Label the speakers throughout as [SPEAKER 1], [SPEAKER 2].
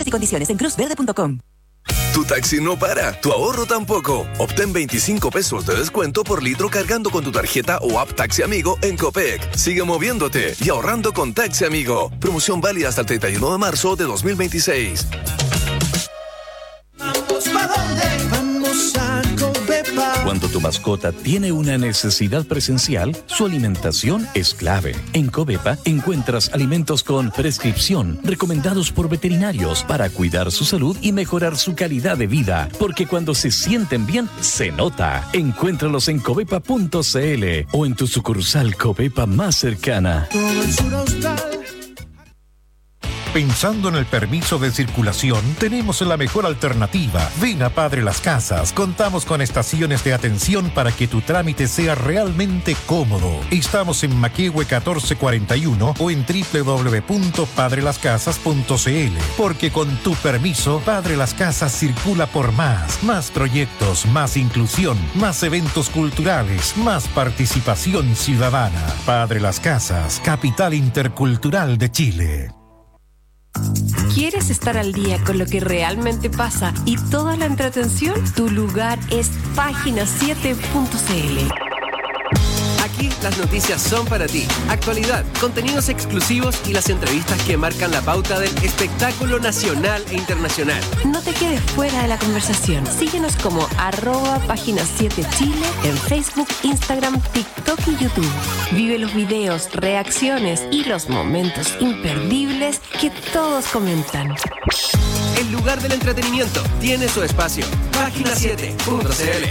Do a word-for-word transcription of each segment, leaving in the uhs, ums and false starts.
[SPEAKER 1] y condiciones en cruz verde punto com.
[SPEAKER 2] Tu taxi no para, tu ahorro tampoco. Obtén veinticinco pesos de descuento por litro cargando con tu tarjeta o app Taxi Amigo en Copec. Sigue moviéndote y ahorrando con Taxi Amigo. Promoción válida hasta el treinta y uno de marzo de dos mil veintiséis.
[SPEAKER 3] Vamos, ¿pa' dónde? Vamos a Covepa.
[SPEAKER 4] Cuando tu mascota tiene una necesidad presencial, su alimentación es clave. En Covepa encuentras alimentos con prescripción, recomendados por veterinarios para cuidar su salud y mejorar su calidad de vida. Porque cuando se sienten bien, se nota. Encuéntralos en covepa punto cl o en tu sucursal Covepa más cercana.
[SPEAKER 3] Todo el sur austral.
[SPEAKER 5] Pensando en el permiso de circulación, tenemos la mejor alternativa. Ven a Padre Las Casas. Contamos con estaciones de atención para que tu trámite sea realmente cómodo. Estamos en Maquehue catorce cuarenta y uno o en doble u doble u doble u punto padre las casas punto cl. Porque con tu permiso, Padre Las Casas circula por más. Más proyectos, más inclusión, más eventos culturales, más participación ciudadana. Padre Las Casas, capital intercultural de Chile.
[SPEAKER 6] ¿Quieres estar al día con lo que realmente pasa y toda la entretención? Tu lugar es página siete punto cl.
[SPEAKER 7] Aquí las noticias son para ti. Actualidad, contenidos exclusivos y las entrevistas que marcan la pauta del espectáculo nacional e internacional.
[SPEAKER 6] No te quedes fuera de la conversación. Síguenos como arroba página siete Chile en Facebook, Instagram, TikTok y YouTube. Vive los videos, reacciones y los momentos imperdibles que todos comentan.
[SPEAKER 7] El lugar del entretenimiento tiene su espacio. página siete punto cl.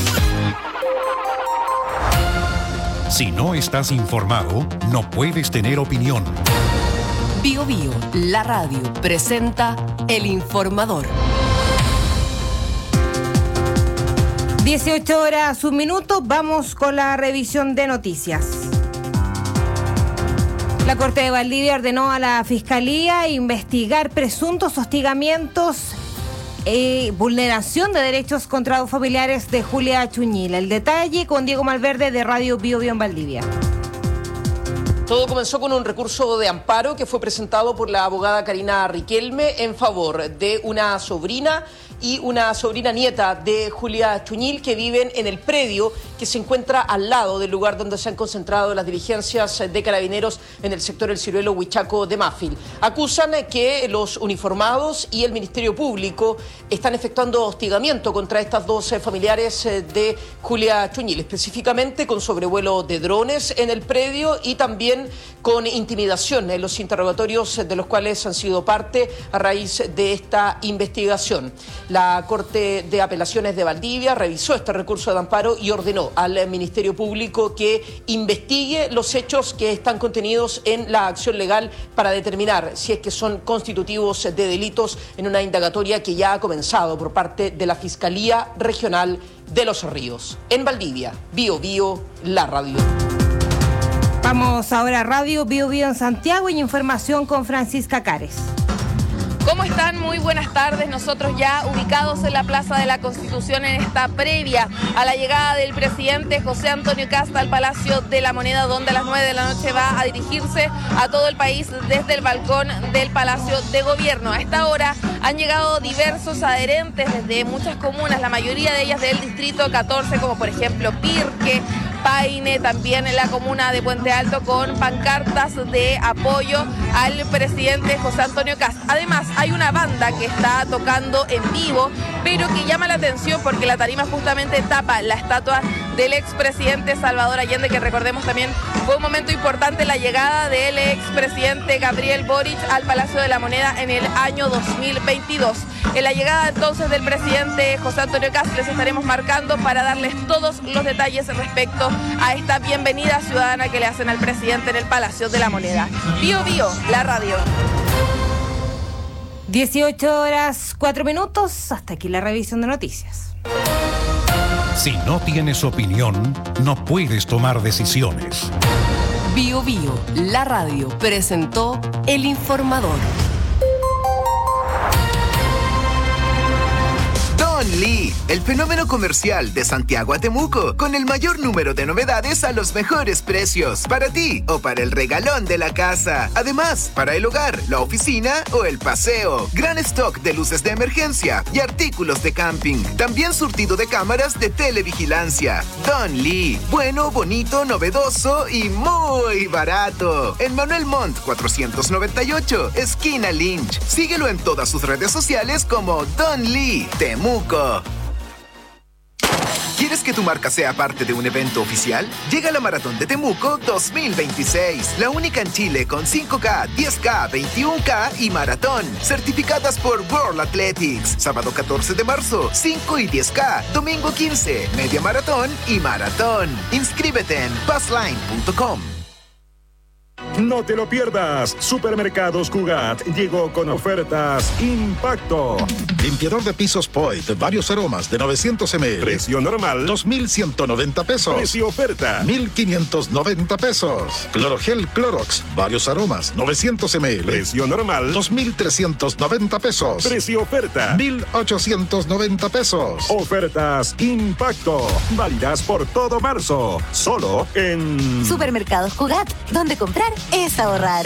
[SPEAKER 5] Si no estás informado, no puedes tener opinión.
[SPEAKER 6] Bio Bio, la radio, presenta El Informador.
[SPEAKER 8] dieciocho horas, un minuto, vamos con la revisión de noticias. La Corte de Valdivia ordenó a la Fiscalía investigar presuntos hostigamientos y vulneración de derechos contra los familiares de Julia Chuñil. El detalle con Diego Malverde de Radio Bio Bio en Valdivia.
[SPEAKER 9] Todo comenzó con un recurso de amparo que fue presentado por la abogada Karina Riquelme en favor de una sobrina y una sobrina nieta de Julia Chuñil que viven en el predio que se encuentra al lado del lugar donde se han concentrado las diligencias de carabineros en el sector El Ciruelo Huichaco de Mafil. Acusan que los uniformados y el Ministerio Público están efectuando hostigamiento contra estas dos familiares de Julia Chuñil, específicamente con sobrevuelo de drones en el predio y también con intimidación en los interrogatorios de los cuales han sido parte a raíz de esta investigación. La Corte de Apelaciones de Valdivia revisó este recurso de amparo y ordenó al Ministerio Público que investigue los hechos que están contenidos en la acción legal para determinar si es que son constitutivos de delitos en una indagatoria que ya ha comenzado por parte de la Fiscalía Regional de Los Ríos. En Valdivia, Bio Bio, la radio.
[SPEAKER 8] Vamos ahora a Radio Bio Bio en Santiago y información con Francisca Cares.
[SPEAKER 10] ¿Cómo están? Muy buenas tardes. Nosotros ya ubicados en la Plaza de la Constitución en esta previa a la llegada del presidente José Antonio Kast al Palacio de la Moneda, donde a las nueve de la noche va a dirigirse a todo el país desde el balcón del Palacio de Gobierno. A esta hora han llegado diversos adherentes desde muchas comunas, la mayoría de ellas del Distrito catorce, como por ejemplo Pirque, Paine, también en la comuna de Puente Alto, con pancartas de apoyo al presidente José Antonio Kast. Además, hay una banda que está tocando en vivo, pero que llama la atención porque la tarima justamente tapa la estatua del expresidente Salvador Allende, que recordemos también fue un momento importante la llegada del expresidente Gabriel Boric al Palacio de la Moneda en el año dos mil veintidós. En la llegada entonces del presidente José Antonio Kast les estaremos marcando para darles todos los detalles respecto a esta bienvenida ciudadana que le hacen al presidente en el Palacio de la Moneda. Bio Bio, la radio.
[SPEAKER 8] dieciocho horas, cuatro minutos. Hasta aquí la revisión de noticias.
[SPEAKER 5] Si no tienes opinión, no puedes tomar decisiones.
[SPEAKER 6] Bio Bio, la radio, presentó El Informador.
[SPEAKER 7] Don Lee,
[SPEAKER 1] el fenómeno comercial de Santiago a Temuco, con el mayor número de novedades a los mejores precios, para ti o para el regalón de la casa. Además, para el hogar, la oficina o el paseo. Gran stock de luces de emergencia y artículos de camping. También surtido de cámaras de televigilancia. Don Lee, bueno, bonito, novedoso y muy barato. En Manuel Montt cuatrocientos noventa y ocho, esquina Lynch. Síguelo en todas sus redes sociales como Don Lee Temuco. ¿Quieres que tu marca sea parte de un evento oficial? Llega la Maratón de Temuco dos mil veintiséis, la única en Chile con cinco K, diez K, veintiuno K y maratón, certificadas por World Athletics. Sábado catorce de marzo, cinco y diez K, domingo quince, media maratón y maratón. Inscríbete en passline punto com.
[SPEAKER 11] No te lo pierdas. Supermercados Cugat llegó con ofertas Impacto.
[SPEAKER 12] Limpiador de pisos Poit, varios aromas de novecientos mililitros.
[SPEAKER 11] Precio normal
[SPEAKER 12] dos mil ciento noventa pesos.
[SPEAKER 11] Precio oferta
[SPEAKER 12] mil quinientos noventa pesos. Clorogel Clorox, varios aromas, novecientos mililitros.
[SPEAKER 11] Precio normal
[SPEAKER 12] dos mil trescientos noventa pesos.
[SPEAKER 11] Precio oferta
[SPEAKER 12] mil ochocientos noventa pesos.
[SPEAKER 11] Ofertas Impacto, válidas por todo marzo. Solo en
[SPEAKER 13] Supermercados Cugat, donde comprar es ahorrar.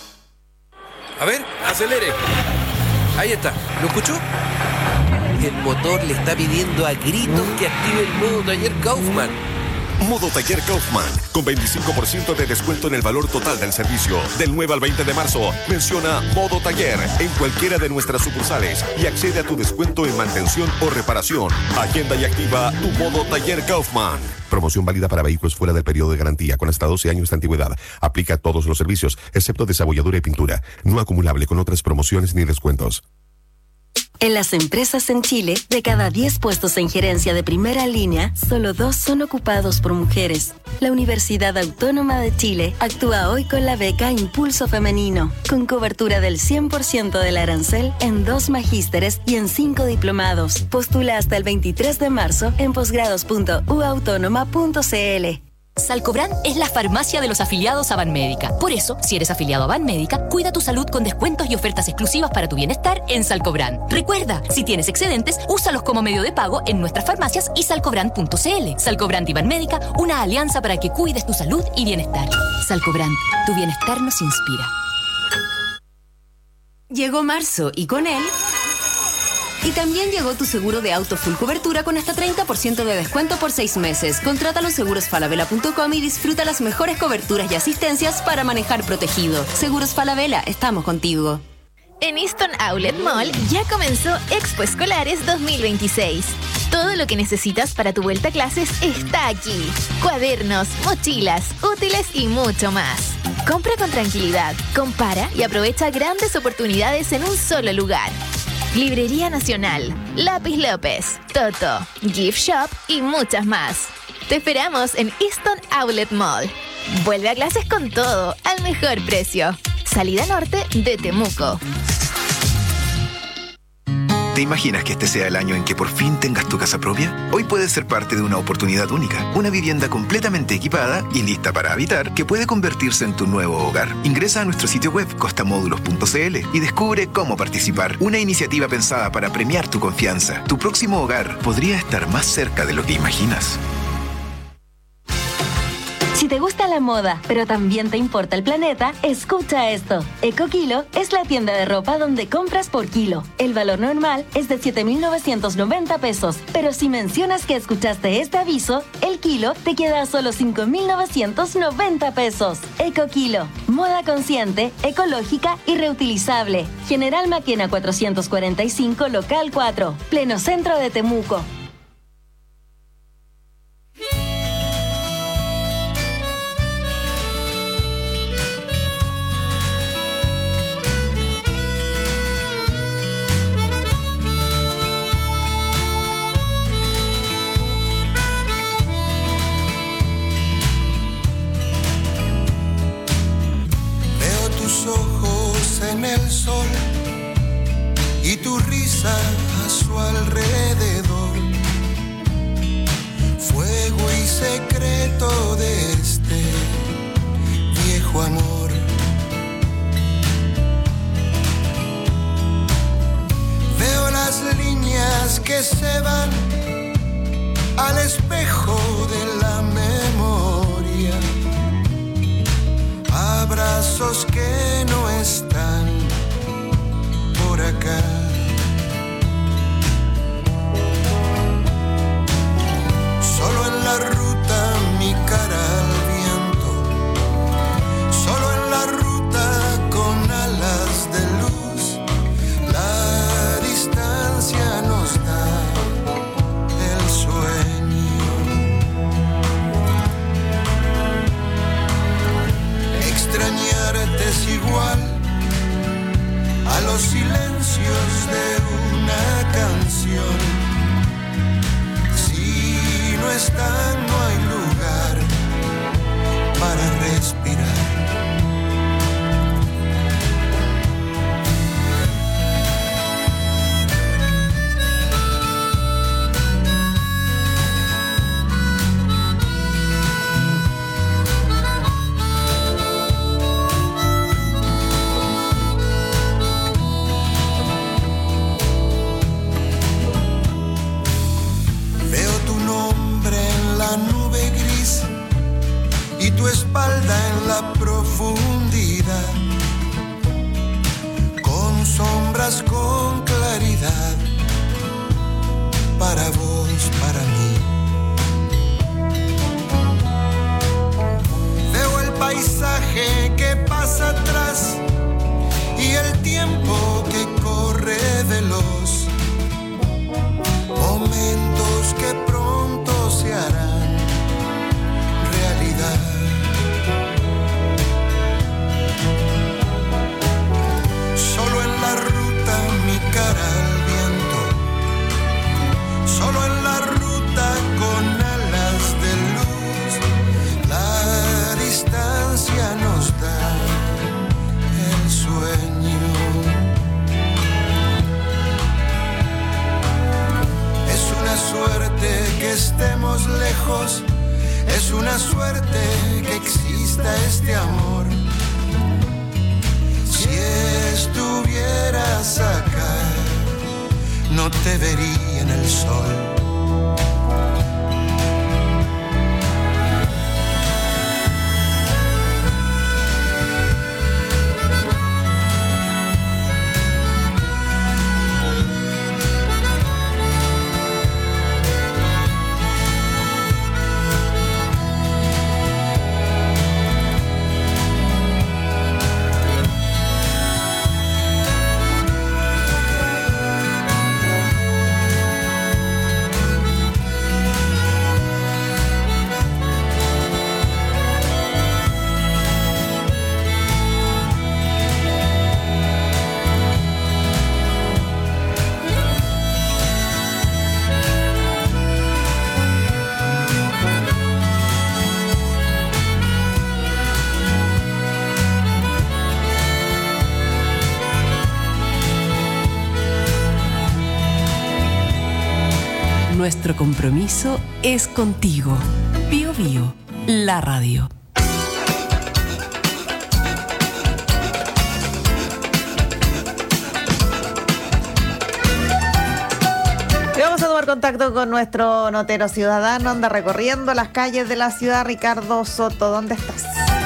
[SPEAKER 7] A ver, acelere. Ahí está. ¿Lo escuchó? El motor le está pidiendo a gritos que active el modo taller Kaufman.
[SPEAKER 14] Modo Taller Kaufman, con veinticinco por ciento de descuento en el valor total del servicio. Del nueve al veinte de marzo, menciona Modo Taller en cualquiera de nuestras sucursales y accede a tu descuento en mantención o reparación. Agenda y activa tu Modo Taller Kaufman. Promoción válida para vehículos fuera del periodo de garantía con hasta doce años de antigüedad. Aplica a todos los servicios, excepto desabolladura y pintura. No acumulable con otras promociones ni descuentos.
[SPEAKER 13] En las empresas en Chile, de cada diez puestos en gerencia de primera línea, solo dos son ocupados por mujeres. La Universidad Autónoma de Chile actúa hoy con la beca Impulso Femenino, con cobertura del cien por ciento del arancel en dos magísteres y en cinco diplomados. Postula hasta el veintitrés de marzo en posgrados punto u autónoma punto c l.
[SPEAKER 15] Salcobran es la farmacia de los afiliados a Banmédica. Por eso, si eres afiliado a Banmédica, cuida tu salud con descuentos y ofertas exclusivas para tu bienestar en Salcobran. Recuerda, si tienes excedentes, úsalos como medio de pago en nuestras farmacias y salcobran punto c l. Salcobran y Banmédica, una alianza para que cuides tu salud y bienestar. Salcobran, tu bienestar nos inspira.
[SPEAKER 6] Llegó marzo y con él... Y también llegó tu seguro de auto full cobertura con hasta treinta por ciento de descuento por seis meses. Contrátalo en seguros falabella punto com y disfruta las mejores coberturas y asistencias para manejar protegido. Seguros Falabella, estamos contigo.
[SPEAKER 16] En Easton Outlet Mall ya comenzó Expo Escolares dos mil veintiséis. Todo lo que necesitas para tu vuelta a clases está aquí. Cuadernos, mochilas, útiles y mucho más. Compra con tranquilidad, compara y aprovecha grandes oportunidades en un solo lugar. Librería Nacional, Lápiz López, Toto, Gift Shop y muchas más. Te esperamos en Easton Outlet Mall. Vuelve a clases con todo, al mejor precio. Salida norte de Temuco.
[SPEAKER 1] ¿Te imaginas que este sea el año en que por fin tengas tu casa propia? Hoy puedes ser parte de una oportunidad única. Una vivienda completamente equipada y lista para habitar que puede convertirse en tu nuevo hogar. Ingresa a nuestro sitio web costamódulos punto c l y descubre cómo participar. Una iniciativa pensada para premiar tu confianza. Tu próximo hogar podría estar más cerca de lo que imaginas.
[SPEAKER 13] Si te gusta la moda, pero también te importa el planeta, escucha esto. EcoKilo es la tienda de ropa donde compras por kilo. El valor normal es de siete mil novecientos noventa pesos, pero si mencionas que escuchaste este aviso, el kilo te queda a solo cinco mil novecientos noventa pesos. EcoKilo, moda consciente, ecológica y reutilizable. General Maquena cuatrocientos cuarenta y cinco, local cuatro, pleno centro de Temuco.
[SPEAKER 3] El sol y tu risa a su alrededor, fuego y secreto de este viejo amor. Veo las líneas que se van al espejo de la memoria, abrazos que no están por acá. Solo en la ruta mi cara al viento, solo en la ruta con alas de luz, la distancia nos da el sueño. Extrañarte es igual a los silencios de una canción. Si no están, no hay lugar para respirar. Y tu espalda en la profundidad, con sombras, con claridad, para vos, para mí. Veo el paisaje que pasa atrás y el tiempo que corre veloz, momentos que pronto se harán realidad. Solo en la ruta mi cara al viento, solo en la ruta con alas de luz, la distancia nos da el sueño. Es una suerte que estemos lejos, es una suerte que exista este amor. Si estuvieras acá, no te vería en el sol.
[SPEAKER 6] Nuestro compromiso es contigo. Bio Bio, la radio.
[SPEAKER 8] Y vamos a tomar contacto con nuestro notero ciudadano, anda recorriendo las calles de la ciudad. Ricardo Soto, ¿dónde estás?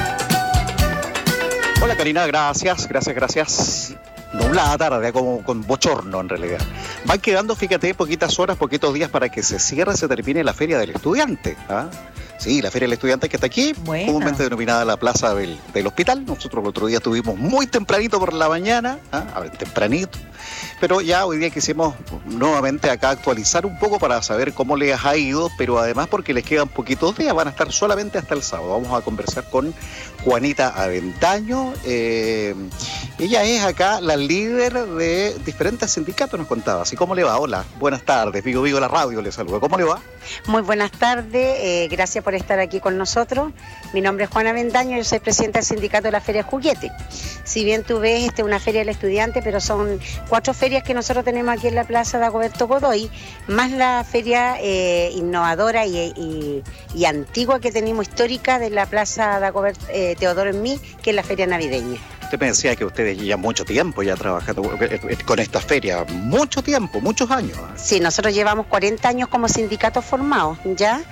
[SPEAKER 17] Hola Karina, gracias, gracias, gracias. Nublada tarde, como con bochorno en realidad. Van quedando, fíjate, poquitas horas, poquitos días para que se cierre, se termine la Feria del Estudiante. ¿Ah? Sí, la Feria del Estudiante que está aquí, Buena. comúnmente denominada la Plaza del, del Hospital. Nosotros el otro día estuvimos muy tempranito por la mañana, ¿ah? a ver, tempranito. Pero ya hoy día quisimos nuevamente acá actualizar un poco para saber cómo les ha ido, pero además porque les quedan poquitos días, van a estar solamente hasta el sábado. Vamos a conversar con Juanita Aventaño. Eh, ella es acá la líder de diferentes sindicatos, nos contaba. Así como le va. Hola, buenas tardes. Vigo Vigo la radio le saluda. ¿Cómo le va?
[SPEAKER 18] Muy buenas tardes, eh, gracias por estar aquí con nosotros. Mi nombre es Juana Aventaño, yo soy presidenta del sindicato de la Feria Juguete. Si bien tú ves, este es una feria del estudiante, pero son cuatro ferias que nosotros tenemos aquí en la Plaza Dagoberto Godoy, más la feria eh, innovadora y, y, y antigua que tenemos histórica de la Plaza Dagoberto eh, Teodoro en Mí, que es la feria navideña.
[SPEAKER 17] usted me decía que ustedes ya mucho tiempo ya trabajando con esta feria, mucho tiempo, muchos años.
[SPEAKER 18] Sí, nosotros llevamos cuarenta años como sindicato formados, ¿ya?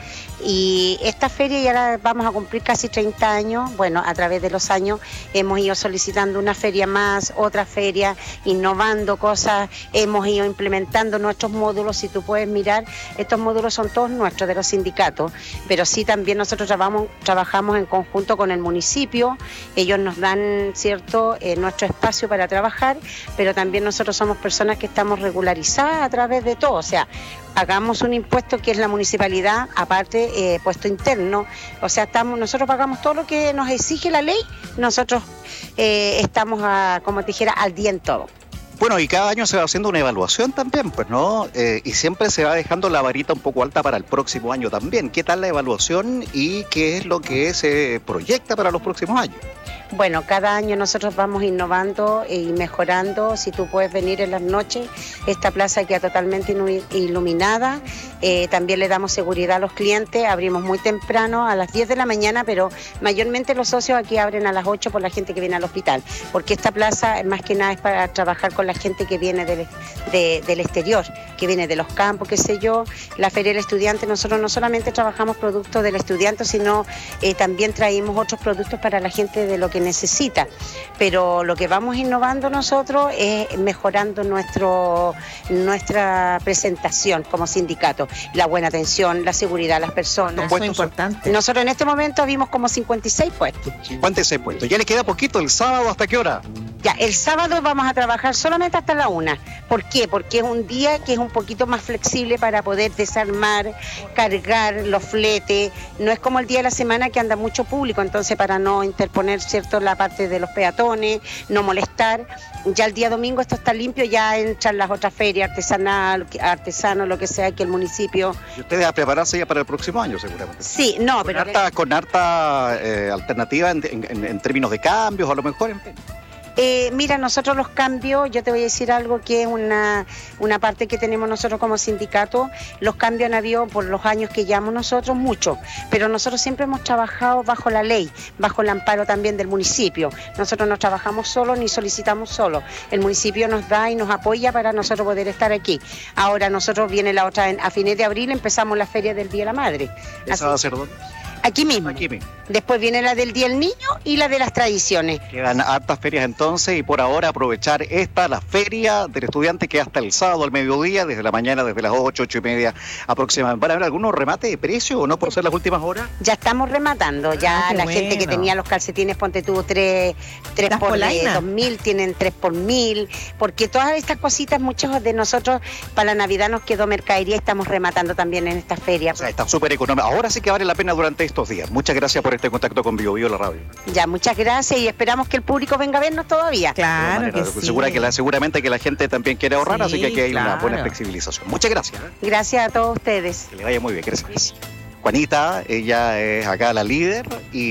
[SPEAKER 18] Y esta feria ya la vamos a cumplir casi treinta años. Bueno, a través de los años hemos ido solicitando una feria más, otra feria, innovando cosas, hemos ido implementando nuestros módulos. Si tú puedes mirar, estos módulos son todos nuestros, de los sindicatos, pero sí también nosotros trabajamos, trabajamos en conjunto con el municipio. Ellos nos dan, cierto, eh, nuestro espacio para trabajar, pero también nosotros somos personas que estamos regularizadas a través de todo. O sea, pagamos un impuesto que es la municipalidad, aparte eh, puesto interno, o sea, estamos, nosotros pagamos todo lo que nos exige la ley, nosotros eh, estamos, a, como te dijera, al día en todo.
[SPEAKER 17] Bueno, y cada año se va haciendo una evaluación también, pues, ¿no? Eh, y siempre se va dejando la varita un poco alta para el próximo año también. ¿Qué tal la evaluación y qué es lo que se proyecta para los próximos años?
[SPEAKER 18] Bueno, cada año nosotros vamos innovando y mejorando. Si tú puedes venir en las noches, esta plaza queda totalmente iluminada. Eh, también le damos seguridad a los clientes. Abrimos muy temprano, a las diez de la mañana, pero mayormente los socios aquí abren a las ocho por la gente que viene al hospital. Porque esta plaza, más que nada, es para trabajar con la gente que viene del, de, del exterior, que viene de los campos, qué sé yo. La Feria del Estudiante, nosotros no solamente trabajamos productos del estudiante, sino eh, también traímos otros productos para la gente de lo que necesita, pero lo que vamos innovando nosotros es mejorando nuestro nuestra presentación como sindicato, la buena atención, la seguridad a las personas.
[SPEAKER 8] Eso es importante.
[SPEAKER 18] Nosotros en este momento vimos como cincuenta y seis puestos.
[SPEAKER 17] cincuenta y seis puestos. ¿Ya le queda poquito el sábado? ¿Hasta qué hora?
[SPEAKER 18] Ya, el sábado vamos a trabajar solamente hasta la una. ¿Por qué? Porque es un día que es un poquito más flexible para poder desarmar, cargar los fletes. No es como el día de la semana que anda mucho público, entonces para no interponer, ¿cierto?, la parte de los peatones, no molestar. Ya el día domingo esto está limpio, ya entran las otras ferias artesanal, artesanos, lo que sea, que el municipio...
[SPEAKER 17] ¿Y ustedes a prepararse ya para el próximo año, seguramente?
[SPEAKER 18] Sí, no,
[SPEAKER 17] con
[SPEAKER 18] pero...
[SPEAKER 17] Harta, con harta eh, alternativa en, en, en términos de cambios, a lo mejor, en fin.
[SPEAKER 18] Eh, mira, nosotros los cambios, yo te voy a decir algo que es una, una parte que tenemos nosotros como sindicato. Los cambios han habido por los años que llevamos nosotros, mucho, pero nosotros siempre hemos trabajado bajo la ley, bajo el amparo también del municipio. Nosotros no trabajamos solos ni solicitamos solos. El municipio nos da y nos apoya para nosotros poder estar aquí. Ahora nosotros viene la otra, a fines de abril empezamos la Feria del Día de la Madre.
[SPEAKER 17] ¿Esa va a ser dónde?
[SPEAKER 18] Aquí mismo.
[SPEAKER 17] Aquí mismo.
[SPEAKER 18] Después viene la del Día del Niño y la de las tradiciones.
[SPEAKER 17] Quedan hartas ferias entonces y por ahora aprovechar esta, la Feria del Estudiante, que hasta el sábado al mediodía, desde la mañana, desde las ocho, ocho y media aproximadamente. ¿Van a haber algunos remates de precio o no por ser las últimas horas?
[SPEAKER 18] Ya estamos rematando, ya
[SPEAKER 8] ah,
[SPEAKER 18] la
[SPEAKER 8] bueno.
[SPEAKER 18] gente que tenía los calcetines, ponte tuvo tres, tres por dos mil, tienen tres por mil, porque todas estas cositas, muchos de nosotros para la Navidad nos quedó mercadería y estamos rematando también en esta feria.
[SPEAKER 17] O sea, está súper económica. Ahora sí que vale la pena durante estos días. Muchas gracias por este contacto con Bio Bio, la radio.
[SPEAKER 18] Ya, muchas gracias y esperamos que el público venga a vernos todavía.
[SPEAKER 8] Claro
[SPEAKER 17] manera,
[SPEAKER 8] que sí.
[SPEAKER 17] Segura que la, seguramente que la gente también quiere ahorrar, sí, así que aquí hay claro. una buena flexibilización. Muchas gracias. ¿eh?
[SPEAKER 18] Gracias a todos ustedes.
[SPEAKER 17] Que le vaya muy bien, gracias. Juanita, ella es acá la líder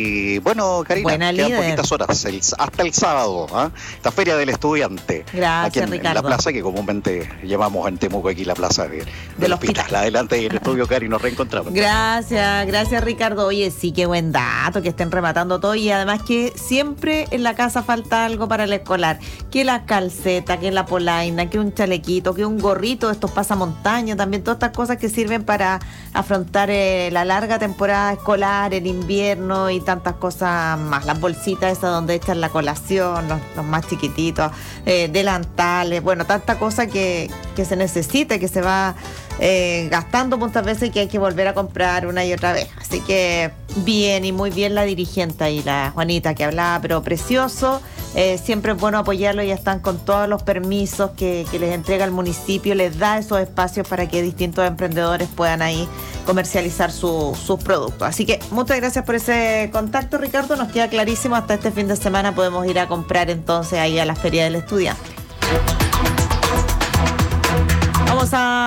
[SPEAKER 17] y bueno, Karina,
[SPEAKER 8] Buena
[SPEAKER 17] quedan
[SPEAKER 8] líder.
[SPEAKER 17] poquitas horas, el, hasta el sábado, ¿eh? Esta Feria del Estudiante.
[SPEAKER 8] Gracias,
[SPEAKER 17] aquí en,
[SPEAKER 8] Ricardo.
[SPEAKER 17] en la plaza que comúnmente llamamos en Temuco aquí la plaza de, del,
[SPEAKER 8] del
[SPEAKER 17] hospital.
[SPEAKER 8] hospital.
[SPEAKER 17] Adelante en el estudio, Cari, nos reencontramos.
[SPEAKER 8] Gracias, gracias Ricardo. Oye, sí, qué buen dato, que estén rematando todo y además que siempre en la casa falta algo para el escolar. Que la calceta, que la polaina, que un chalequito, que un gorrito, estos pasamontañas, también todas estas cosas que sirven para afrontar eh, la larga temporada escolar, el invierno y tantas cosas más. Las bolsitas esas donde echan la colación, los, los más chiquititos, eh, delantales, bueno, tanta cosa que, que se necesita y que se va eh, gastando muchas veces y que hay que volver a comprar una y otra vez. Así que bien y muy bien la dirigente ahí, la Juanita, que hablaba, pero precioso. Eh, siempre es bueno apoyarlo, ya están con todos los permisos que, que les entrega el municipio, les da esos espacios para que distintos emprendedores puedan ahí comercializar su, sus productos. Así que muchas gracias por ese contacto, Ricardo, nos queda clarísimo, hasta este fin de semana podemos ir a comprar entonces ahí a la Feria del Estudiante. Vamos a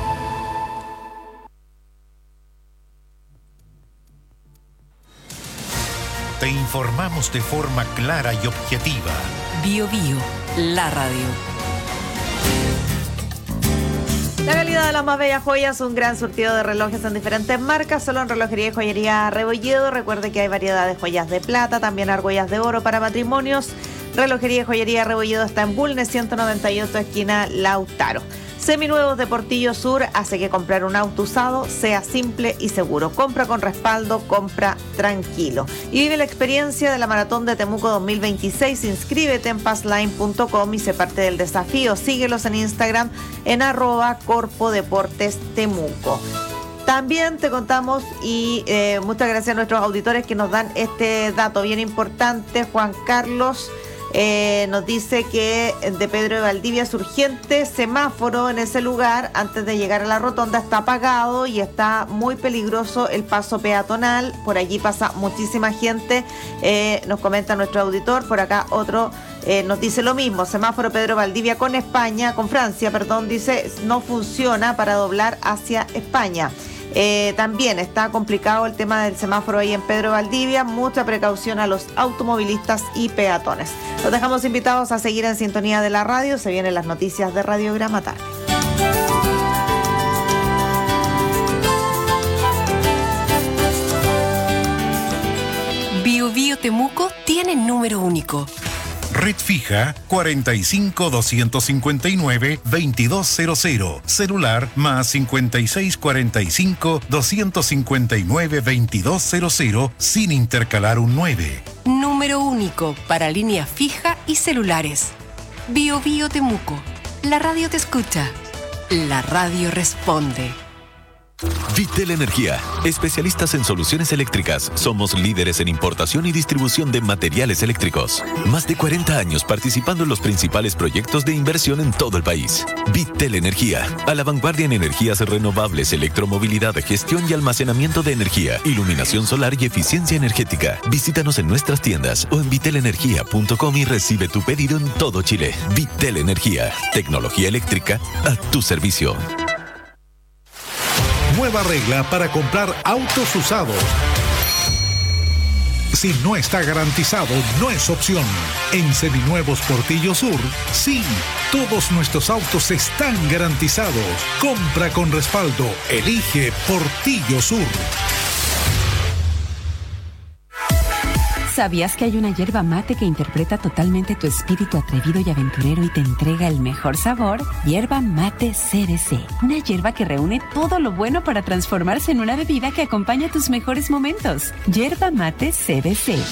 [SPEAKER 5] te informamos de forma clara y objetiva.
[SPEAKER 6] Bio Bio, la radio.
[SPEAKER 2] La calidad de las más bellas joyas, un gran surtido de relojes en diferentes marcas, solo en Relojería y Joyería Rebolledo. Recuerde que hay variedad de joyas de plata, también argollas de oro para matrimonios. Relojería y Joyería Rebolledo está en Bulnes ciento noventa y ocho, esquina Lautaro. Seminuevos de Portillo Sur hace que comprar un auto usado sea simple y seguro. Compra con respaldo, compra tranquilo. Y vive la experiencia de la Maratón de Temuco dos mil veintiséis. Inscríbete en passline punto com y sé parte del desafío. Síguelos en Instagram en arroba Corpo Deportes Temuco. También te contamos y eh, muchas gracias a nuestros auditores que nos dan este dato bien importante. Juan Carlos Eh, nos dice que de Pedro de Valdivia es urgente semáforo en ese lugar antes de llegar a la rotonda, está apagado y está muy peligroso el paso peatonal, por allí pasa muchísima gente, eh, nos comenta nuestro auditor. Por acá otro eh, nos dice lo mismo, semáforo Pedro Valdivia con España, con Francia, perdón, dice no funciona para doblar hacia España. Eh, también está complicado el tema del semáforo ahí en Pedro Valdivia. Mucha precaución a los automovilistas y peatones. Los dejamos invitados a seguir en sintonía de la radio. Se vienen las noticias de Radiograma Tarde.
[SPEAKER 6] Bio Bio Temuco tiene número único.
[SPEAKER 5] Red fija cuarenta y cinco, doscientos cincuenta y nueve, veintidós cero cero. Celular más cincuenta y seis, cuarenta y cinco, doscientos cincuenta y nueve, veintidós cero cero sin intercalar un nueve.
[SPEAKER 6] Número único para línea fija y celulares. Bio Bio Temuco. La radio te escucha. La radio responde.
[SPEAKER 4] Vitel Energía, especialistas en soluciones eléctricas. Somos líderes en importación y distribución de materiales eléctricos. Más de cuarenta años participando en los principales proyectos de inversión en todo el país. Vitel Energía, a la vanguardia en energías renovables, electromovilidad, gestión y almacenamiento de energía, iluminación solar y eficiencia energética. Visítanos en nuestras tiendas o en vitel energía punto com y recibe tu pedido en todo Chile. Vitel Energía, tecnología eléctrica a tu servicio.
[SPEAKER 12] Nueva regla para comprar autos usados. Si no está garantizado, no es opción. En Seminuevos Portillo Sur, sí, todos nuestros autos están garantizados. Compra con respaldo. Elige Portillo Sur.
[SPEAKER 9] ¿Sabías que hay una yerba mate que interpreta totalmente tu espíritu atrevido y aventurero y te entrega el mejor sabor? Yerba Mate C B C. Una yerba que reúne todo lo bueno para transformarse en una bebida que acompaña tus mejores momentos. Yerba Mate C B C.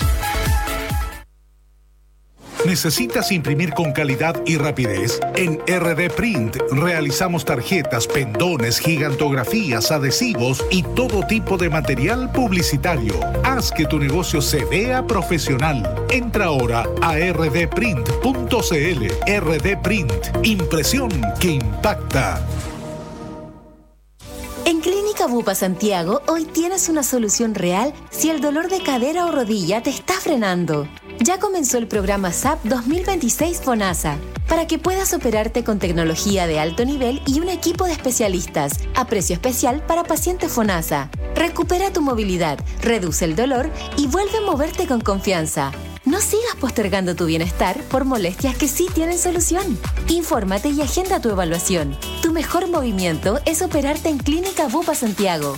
[SPEAKER 12] ¿Necesitas imprimir con calidad y rapidez? En R D Print realizamos tarjetas, pendones, gigantografías, adhesivos y todo tipo de material publicitario. Haz que tu negocio se vea profesional. Entra ahora a r d print punto c l. R D Print, impresión que impacta.
[SPEAKER 13] En Clínica Bupa Santiago, hoy tienes una solución real si el dolor de cadera o rodilla te está frenando. Ya comenzó el programa S A P dos mil veintiséis FONASA, para que puedas operarte con tecnología de alto nivel y un equipo de especialistas, a precio especial para pacientes FONASA. Recupera tu movilidad, reduce el dolor y vuelve a moverte con confianza. No sigas postergando tu bienestar por molestias que sí tienen solución. Infórmate y agenda tu evaluación. Tu mejor movimiento es operarte en Clínica Bupa Santiago.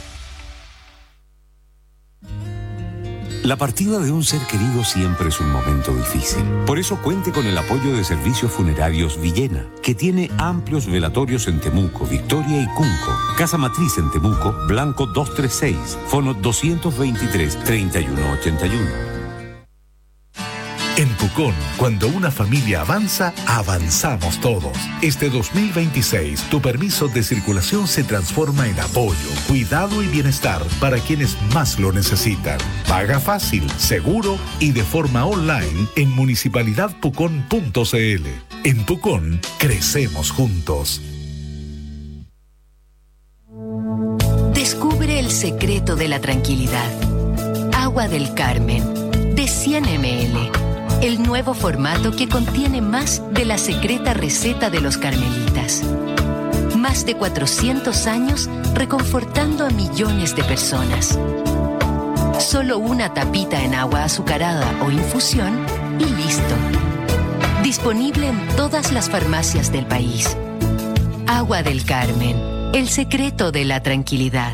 [SPEAKER 19] La partida de un ser querido siempre es un momento difícil. Por eso cuente con el apoyo de Servicios Funerarios Villena, que tiene amplios velatorios en Temuco, Victoria y Cunco. Casa Matriz en Temuco, Blanco doscientos treinta y seis, fono doscientos veintitrés, treinta y uno ochenta y uno.
[SPEAKER 12] En Pucón, cuando una familia avanza, avanzamos todos. Este dos mil veintiséis, tu permiso de circulación se transforma en apoyo, cuidado y bienestar para quienes más lo necesitan. Paga fácil, seguro y de forma online en municipalidad pucón punto c l. En Pucón, crecemos juntos.
[SPEAKER 15] Descubre el secreto de la tranquilidad. Agua del Carmen, de cien mililitros. El nuevo formato que contiene más de la secreta receta de los carmelitas. Más de cuatrocientos años reconfortando a millones de personas.
[SPEAKER 6] Solo una tapita en agua azucarada o infusión y listo. Disponible en todas las farmacias del país. Agua del Carmen, el secreto de la tranquilidad.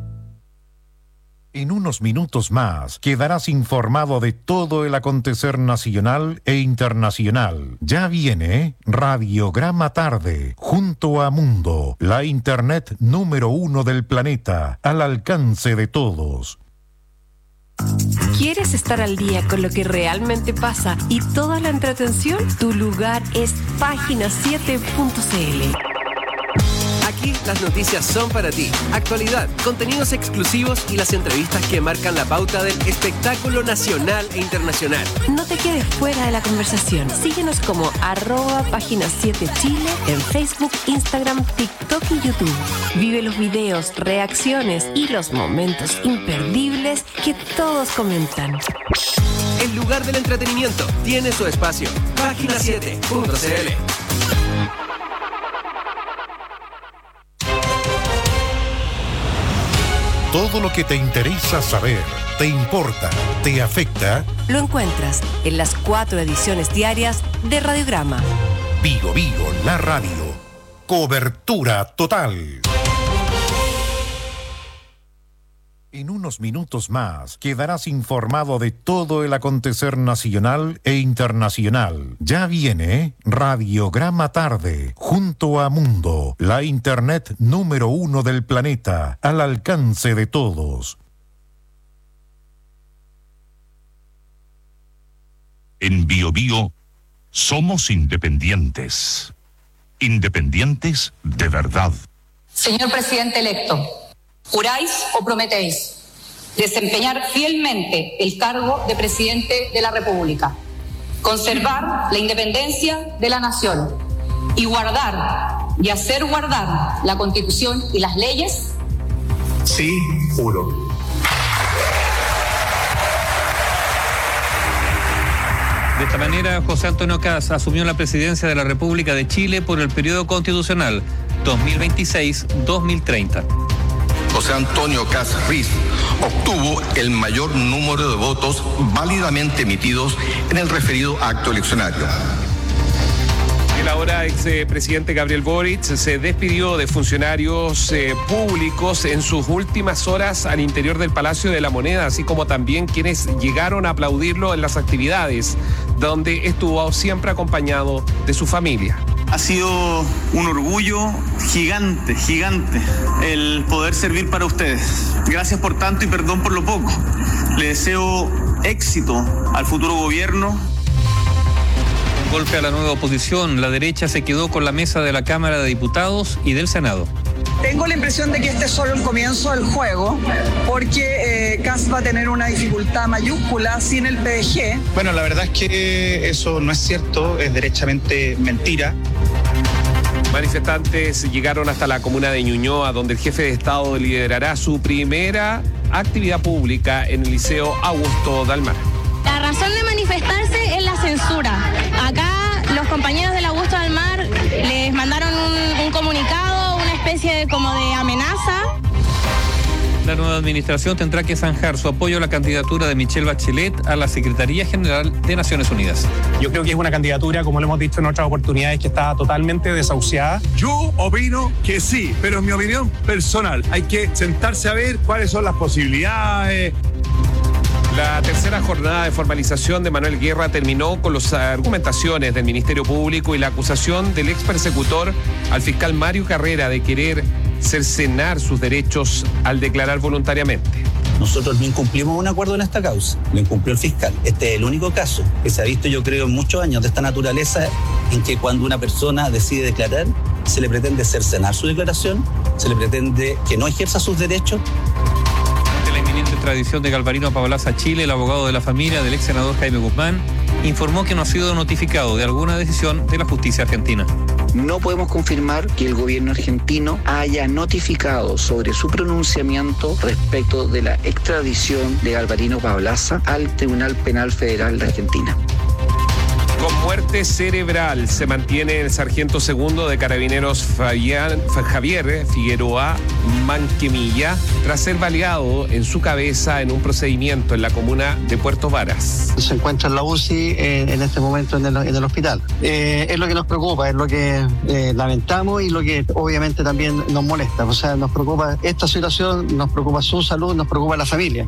[SPEAKER 5] En unos minutos más quedarás informado de todo el acontecer nacional e internacional. Ya viene Radiograma Tarde, junto a Mundo, la internet número uno del planeta, al alcance de todos.
[SPEAKER 6] ¿Quieres estar al día con lo que realmente pasa y toda la entretención? Tu lugar es página siete punto c l.
[SPEAKER 7] Aquí las noticias son para ti. Actualidad, contenidos exclusivos y las entrevistas que marcan la pauta del espectáculo nacional e internacional.
[SPEAKER 6] No te quedes fuera de la conversación. Síguenos como arroba página siete Chile en Facebook, Instagram, TikTok y YouTube. Vive los videos, reacciones y los momentos imperdibles que todos comentan.
[SPEAKER 7] El lugar del entretenimiento tiene su espacio. página siete punto c l.
[SPEAKER 5] Todo lo que te interesa saber, te importa, te afecta.
[SPEAKER 6] Lo encuentras en las cuatro ediciones diarias de Radiograma.
[SPEAKER 5] Vigo Vigo, la radio. Cobertura total. En unos minutos más quedarás informado de todo el acontecer nacional e internacional. Ya viene Radiograma Tarde, junto a Mundo, la internet número uno del planeta, al alcance de todos.
[SPEAKER 10] En Bio Bio somos independientes. Independientes de verdad.
[SPEAKER 11] Señor presidente electo, ¿juráis o prometéis desempeñar fielmente el cargo de presidente de la República, conservar la independencia de la nación y guardar y hacer guardar la Constitución y las leyes?
[SPEAKER 10] Sí, juro.
[SPEAKER 20] De esta manera, José Antonio Kast asumió la presidencia de la República de Chile por el periodo constitucional dos mil veintiséis a dos mil treinta.
[SPEAKER 14] José Antonio Kast Riz obtuvo el mayor número de votos válidamente emitidos en el referido acto eleccionario.
[SPEAKER 21] El ahora expresidente Gabriel Boric se despidió de funcionarios eh, públicos en sus últimas horas al interior del Palacio de la Moneda, así como también quienes llegaron a aplaudirlo en las actividades, donde estuvo siempre acompañado de su familia.
[SPEAKER 22] Ha sido un orgullo gigante, gigante, el poder servir para ustedes. Gracias por tanto y perdón por lo poco. Le deseo éxito al futuro gobierno.
[SPEAKER 20] Golpe a la nueva oposición, la derecha se quedó con la mesa de la Cámara de Diputados y del Senado.
[SPEAKER 23] Tengo la impresión de que este es solo el comienzo del juego, porque eh, Kast va a tener una dificultad mayúscula sin el P D G.
[SPEAKER 24] Bueno, la verdad es que eso no es cierto, es derechamente mentira.
[SPEAKER 21] Manifestantes llegaron hasta la comuna de Ñuñoa, donde el jefe de Estado liderará su primera actividad pública en el Liceo Augusto Dalmar.
[SPEAKER 25] La razón de manifestarse es la censura. Acá los compañeros del Augusto Dalmar les mandaron un, un comunicado, una especie de como de amenaza.
[SPEAKER 20] La nueva administración tendrá que zanjar su apoyo a la candidatura de Michelle Bachelet a la Secretaría General de Naciones Unidas.
[SPEAKER 26] Yo creo que es una candidatura, como lo hemos dicho en otras oportunidades, que está totalmente desahuciada.
[SPEAKER 27] Yo opino que sí, pero es mi opinión personal. Hay que sentarse a ver cuáles son las posibilidades.
[SPEAKER 21] La tercera jornada de formalización de Manuel Guerra terminó con las argumentaciones del Ministerio Público y la acusación del ex persecutor al fiscal Mario Carrera de querer cercenar sus derechos al declarar voluntariamente.
[SPEAKER 28] Nosotros no incumplimos un acuerdo en esta causa, lo incumplió el fiscal. Este es el único caso que se ha visto, yo creo, en muchos años de esta naturaleza, en que cuando una persona decide declarar, se le pretende cercenar su declaración, se le pretende que no ejerza sus derechos.
[SPEAKER 20] La inminente extradición de Galvarino Pablaza a Chile, el abogado de la familia del ex senador Jaime Guzmán informó que no ha sido notificado de alguna decisión de la justicia argentina.
[SPEAKER 29] No podemos confirmar que el gobierno argentino haya notificado sobre su pronunciamiento respecto de la extradición de Galvarino Pablaza al Tribunal Penal Federal de Argentina.
[SPEAKER 21] Con muerte cerebral se mantiene el sargento segundo de Carabineros Fabián, Javier Figueroa Manquemilla tras ser baleado en su cabeza en un procedimiento en la comuna de Puerto Varas.
[SPEAKER 1] Se encuentra en la U C I eh, en este momento en el, en el hospital. Eh, es lo que nos preocupa, es lo que eh, lamentamos y lo que obviamente también nos molesta. O sea, nos preocupa esta situación, nos preocupa su salud, nos preocupa la familia.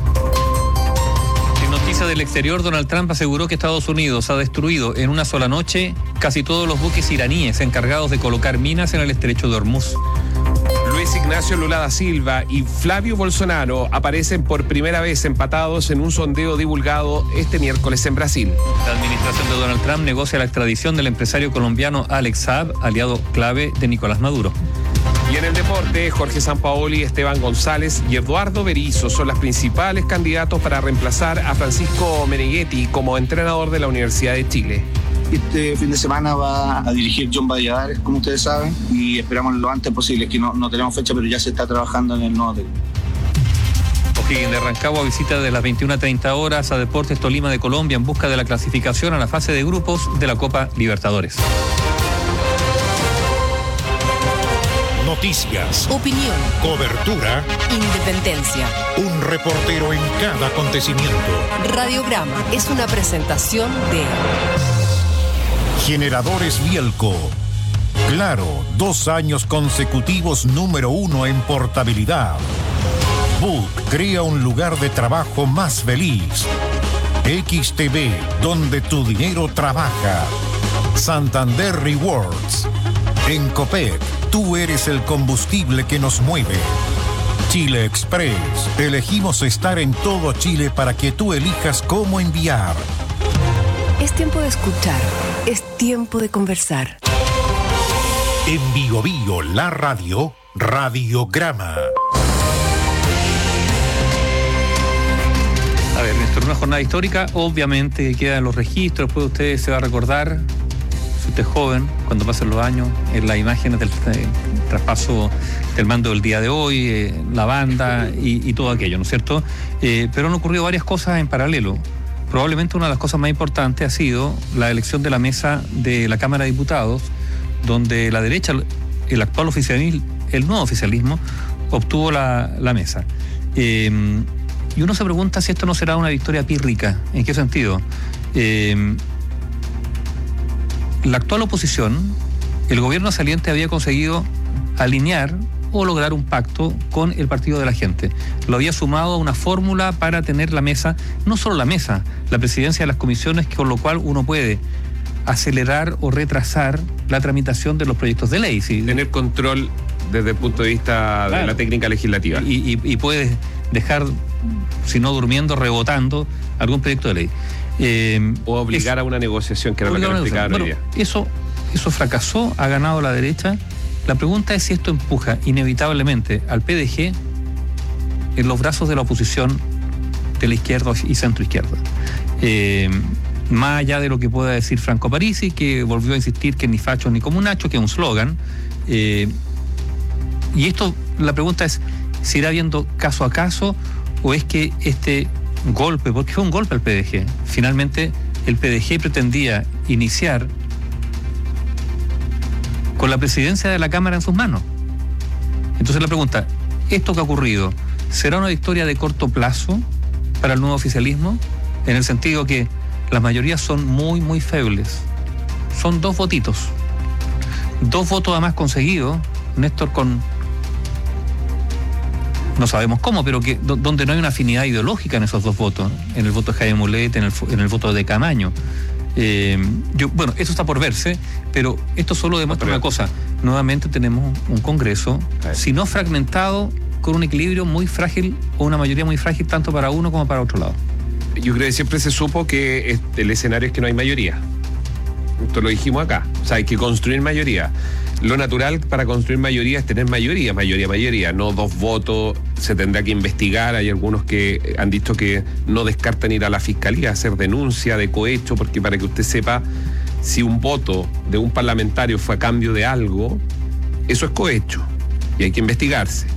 [SPEAKER 20] Noticia del exterior, Donald Trump aseguró que Estados Unidos ha destruido en una sola noche casi todos los buques iraníes encargados de colocar minas en el estrecho de Hormuz.
[SPEAKER 21] Luis Ignacio Lula da Silva y Flavio Bolsonaro aparecen por primera vez empatados en un sondeo divulgado este miércoles en Brasil.
[SPEAKER 20] La administración de Donald Trump negocia la extradición del empresario colombiano Alex Saab, aliado clave de Nicolás Maduro.
[SPEAKER 21] Y en el deporte, Jorge Sampaoli, Esteban González y Eduardo Berizzo son los principales candidatos para reemplazar a Francisco Meneghetti como entrenador de la Universidad de Chile.
[SPEAKER 2] Este fin de semana va a dirigir John Valladares, como ustedes saben, y esperamos lo antes posible, que no, no tenemos fecha, pero ya se está trabajando en el nuevo técnico.
[SPEAKER 20] O'Higgins de Rancagua visita de las veintiuna treinta horas a Deportes Tolima de Colombia en busca de la clasificación a la fase de grupos de la Copa Libertadores.
[SPEAKER 5] Noticias,
[SPEAKER 6] opinión,
[SPEAKER 5] cobertura,
[SPEAKER 6] independencia.
[SPEAKER 5] Un reportero en cada acontecimiento.
[SPEAKER 6] Radiograma es una presentación de
[SPEAKER 5] Generadores Bielco. Claro, dos años consecutivos número uno en portabilidad. Book crea un lugar de trabajo más feliz. X T V, donde tu dinero trabaja. Santander Rewards. En Copec, tú eres el combustible que nos mueve. Chile Express, elegimos estar en todo Chile para que tú elijas cómo enviar.
[SPEAKER 6] Es tiempo de escuchar, es tiempo de conversar.
[SPEAKER 5] En Bio Bio, la radio, Radiograma.
[SPEAKER 20] A ver, Néstor, una jornada histórica, obviamente quedan los registros, después usted se va a recordar, si usted es joven, cuando pasen los años, en las imágenes del eh, traspaso del mando del día de hoy, eh, la banda y, y todo aquello, ¿no es cierto? Eh, pero han ocurrido varias cosas en paralelo. Probablemente una de las cosas más importantes ha sido la elección de la mesa de la Cámara de Diputados, donde la derecha, el actual oficialismo, el nuevo oficialismo, obtuvo la, la mesa. Eh, y uno se pregunta si esto no será una victoria pírrica. ¿En qué sentido? Eh, La actual oposición, el gobierno saliente había conseguido alinear o lograr un pacto con el Partido de la Gente. Lo había sumado a una fórmula para tener la mesa, no solo la mesa, la presidencia de las comisiones, con lo cual uno puede acelerar o retrasar la tramitación de los proyectos de ley. ¿Sí?
[SPEAKER 21] Tener control desde el punto de vista claro. de la técnica legislativa.
[SPEAKER 20] Y, y, y puedes dejar, si no durmiendo, rebotando algún proyecto de ley.
[SPEAKER 21] Eh, o obligar es, a una negociación, que era lo que explicaba
[SPEAKER 20] bueno, hoy día. Eso, eso fracasó, ha ganado la derecha. La pregunta es si esto empuja inevitablemente al P D G en los brazos de la oposición de la izquierda y centroizquierda. Eh, más allá de lo que pueda decir Franco Parisi, que volvió a insistir que ni fachos ni comunachos, que es un slogan. Eh, y esto, la pregunta es, ¿se irá viendo caso a caso o es que este golpe, porque fue un golpe al P D G? Finalmente el P D G pretendía iniciar con la presidencia de la Cámara en sus manos. Entonces la pregunta, ¿esto que ha ocurrido será una victoria de corto plazo para el nuevo oficialismo? En el sentido que las mayorías son muy, muy febles. Son dos votitos. Dos votos además conseguidos, Néstor, con... no sabemos cómo, pero que donde no hay una afinidad ideológica en esos dos votos, en el voto de Jaime Mulet, en el, en el voto de Camaño. Eh, yo, bueno, eso está por verse, pero esto solo demuestra una cosa. Nuevamente tenemos un Congreso, si no fragmentado, con un equilibrio muy frágil o una mayoría muy frágil tanto para uno como para otro lado.
[SPEAKER 21] Yo creo que siempre se supo que el escenario es que no hay mayoría. Esto lo dijimos acá. O sea, hay que construir mayoría. Lo natural para construir mayoría es tener mayoría, mayoría, mayoría, no dos votos. Se tendrá que investigar. Hay algunos que han dicho que no descartan ir a la fiscalía a hacer denuncia de cohecho, porque para que usted sepa, si un voto de un parlamentario fue a cambio de algo, eso es cohecho y hay que investigarse.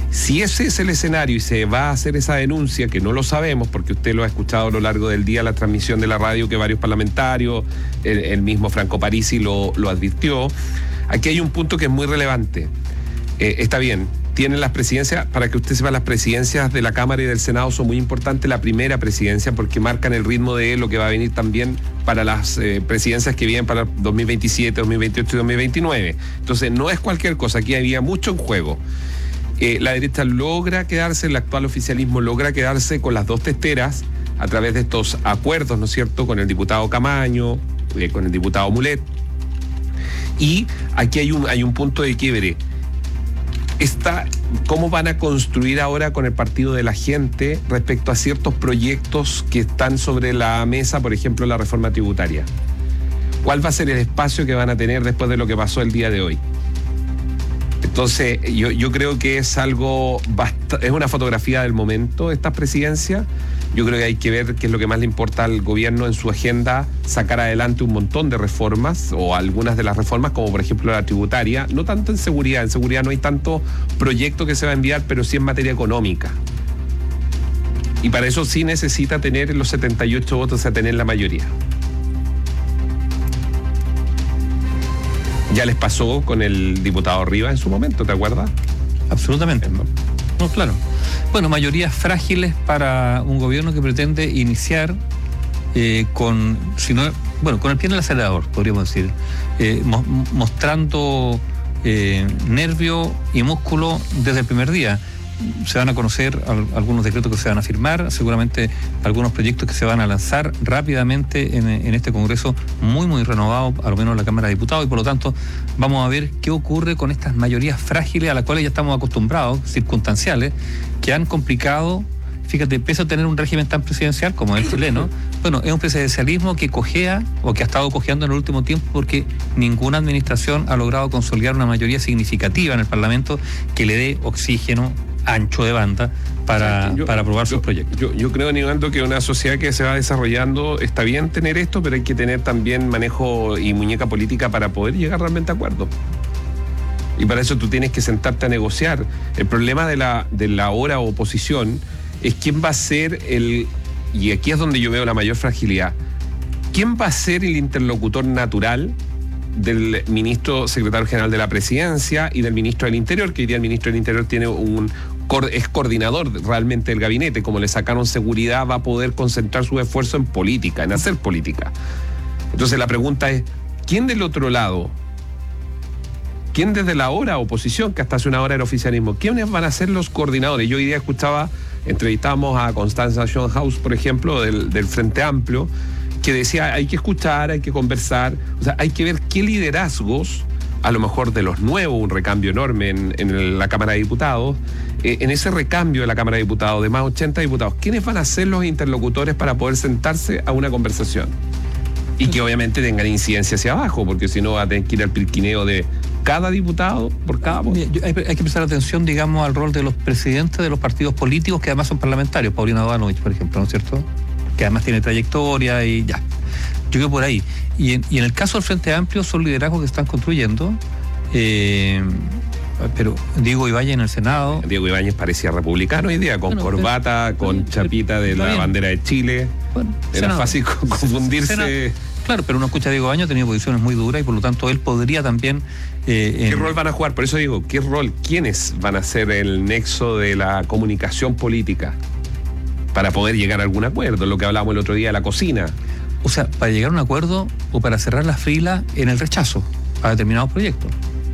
[SPEAKER 21] Si ese es el escenario y se va a hacer esa denuncia, que no lo sabemos porque usted lo ha escuchado a lo largo del día, la transmisión de la radio, que varios parlamentarios, el, el mismo Franco Parisi lo, lo advirtió, aquí hay un punto que es muy relevante. Eh, está bien, tienen las presidencias, para que usted sepa, las presidencias de la Cámara y del Senado son muy importantes, la primera presidencia, porque marcan el ritmo de lo que va a venir también para las eh, presidencias que vienen para dos mil veintisiete, dos mil veintiocho y dos mil veintinueve. Entonces, no es cualquier cosa, aquí había mucho en juego. Eh, la derecha logra quedarse, el actual oficialismo logra quedarse con las dos testeras a través de estos acuerdos, ¿no es cierto?, con el diputado Camaño, eh, con el diputado Mulet. Y aquí hay un, hay un punto de quiebre. Está, ¿cómo van a construir ahora con el Partido de la Gente respecto a ciertos proyectos que están sobre la mesa, por ejemplo, la reforma tributaria? ¿Cuál va a ser el espacio que van a tener después de lo que pasó el día de hoy? Entonces, yo, yo creo que es algo, bast- es una fotografía del momento esta presidencia. Yo creo que hay que ver qué es lo que más le importa al gobierno en su agenda, sacar adelante un montón de reformas, o algunas de las reformas, como por ejemplo la tributaria, no tanto en seguridad, en seguridad no hay tanto proyecto que se va a enviar, pero sí en materia económica. Y para eso sí necesita tener los setenta y ocho votos, o sea, tener la mayoría. Ya les pasó con el diputado Rivas en su momento, ¿te acuerdas?
[SPEAKER 20] Absolutamente. No, claro. Bueno, mayorías frágiles para un gobierno que pretende iniciar eh, con, si no, bueno, con el pie en el acelerador, podríamos decir, eh, mo- mostrando eh, nervio y músculo desde el primer día. Se van a conocer al, algunos decretos que se van a firmar, seguramente algunos proyectos que se van a lanzar rápidamente en, en este Congreso muy, muy renovado, a lo menos en la Cámara de Diputados, y por lo tanto vamos a ver qué ocurre con estas mayorías frágiles a las cuales ya estamos acostumbrados, circunstanciales, que han complicado, fíjate, pese a tener un régimen tan presidencial como el chileno, bueno, es un presidencialismo que cojea o que ha estado cojeando en el último tiempo porque ninguna administración ha logrado consolidar una mayoría significativa en el Parlamento que le dé oxígeno ancho de banda para, yo, para aprobar
[SPEAKER 21] yo,
[SPEAKER 20] sus proyectos.
[SPEAKER 21] Yo, yo creo, Nivaldo, que una sociedad que se va desarrollando, está bien tener esto, pero hay que tener también manejo y muñeca política para poder llegar realmente a acuerdo. Y para eso tú tienes que sentarte a negociar. El problema de la, de la ahora oposición es quién va a ser el, y aquí es donde yo veo la mayor fragilidad, quién va a ser el interlocutor natural del ministro secretario general de la Presidencia y del ministro del Interior, que hoy día el ministro del Interior tiene un es coordinador realmente del gabinete. Como le sacaron seguridad, va a poder concentrar su esfuerzo en política, en hacer política. Entonces la pregunta es, ¿quién del otro lado, quién desde la hora oposición, que hasta hace una hora era oficialismo, quiénes van a ser los coordinadores? Yo hoy día escuchaba, entrevistamos a Constanza Schoenhaus, por ejemplo, del, del Frente Amplio, que decía, hay que escuchar, hay que conversar, o sea, hay que ver qué liderazgos, a lo mejor de los nuevos, un recambio enorme en, en la Cámara de Diputados, eh, en ese recambio de la Cámara de Diputados, de más ochenta diputados, ¿quiénes van a ser los interlocutores para poder sentarse a una conversación? Y que obviamente tengan incidencia hacia abajo, porque si no va a tener que ir al pirquineo de cada diputado por cada voto.
[SPEAKER 20] Hay, hay que prestar atención, digamos, al rol de los presidentes de los partidos políticos, que además son parlamentarios, Paulina Bodanovich, por ejemplo, ¿no es cierto?, que además tiene trayectoria y ya. Yo creo por ahí. Y en, y en el caso del Frente Amplio son liderazgos que están construyendo, eh, pero Diego Ibáñez en el Senado.
[SPEAKER 21] Diego Ibáñez parecía republicano hoy día, con bueno, corbata, pero, con pero, chapita de la bien. bandera de Chile. Bueno, Era Senado. fácil confundirse. Senado.
[SPEAKER 20] Claro, pero uno escucha a Diego Ibáñez, ha tenido posiciones muy duras y por lo tanto él podría también...
[SPEAKER 21] Eh, ¿Qué en... rol van a jugar? Por eso digo, ¿qué rol? ¿Quiénes van a ser el nexo de la comunicación política para poder llegar a algún acuerdo? Lo que hablábamos el otro día de la cocina.
[SPEAKER 20] O sea, para llegar a un acuerdo o para cerrar las filas en el rechazo a determinados proyectos.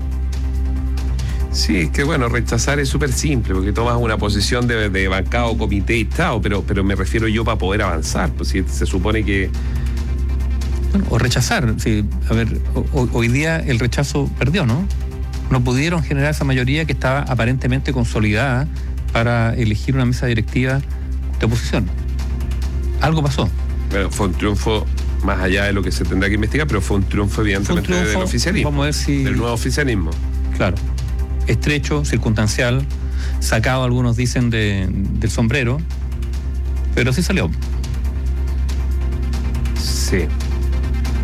[SPEAKER 21] Sí, es que bueno, rechazar es súper simple, porque tomas una posición de, de bancada o comité y Estado, pero, pero me refiero yo para poder avanzar, pues si se supone que...
[SPEAKER 20] Bueno, o rechazar, sí, a ver, o, hoy día el rechazo perdió, ¿no? No pudieron generar esa mayoría que estaba aparentemente consolidada para elegir una mesa directiva de oposición. Algo pasó.
[SPEAKER 21] Bueno, fue un triunfo más allá de lo que se tendrá que investigar, pero fue un triunfo evidentemente un triunfo, del oficialismo.
[SPEAKER 20] Vamos a ver si...
[SPEAKER 21] Del nuevo oficialismo.
[SPEAKER 20] Claro. Estrecho, circunstancial, sacado, algunos dicen, de, del sombrero, pero sí salió.
[SPEAKER 21] Sí.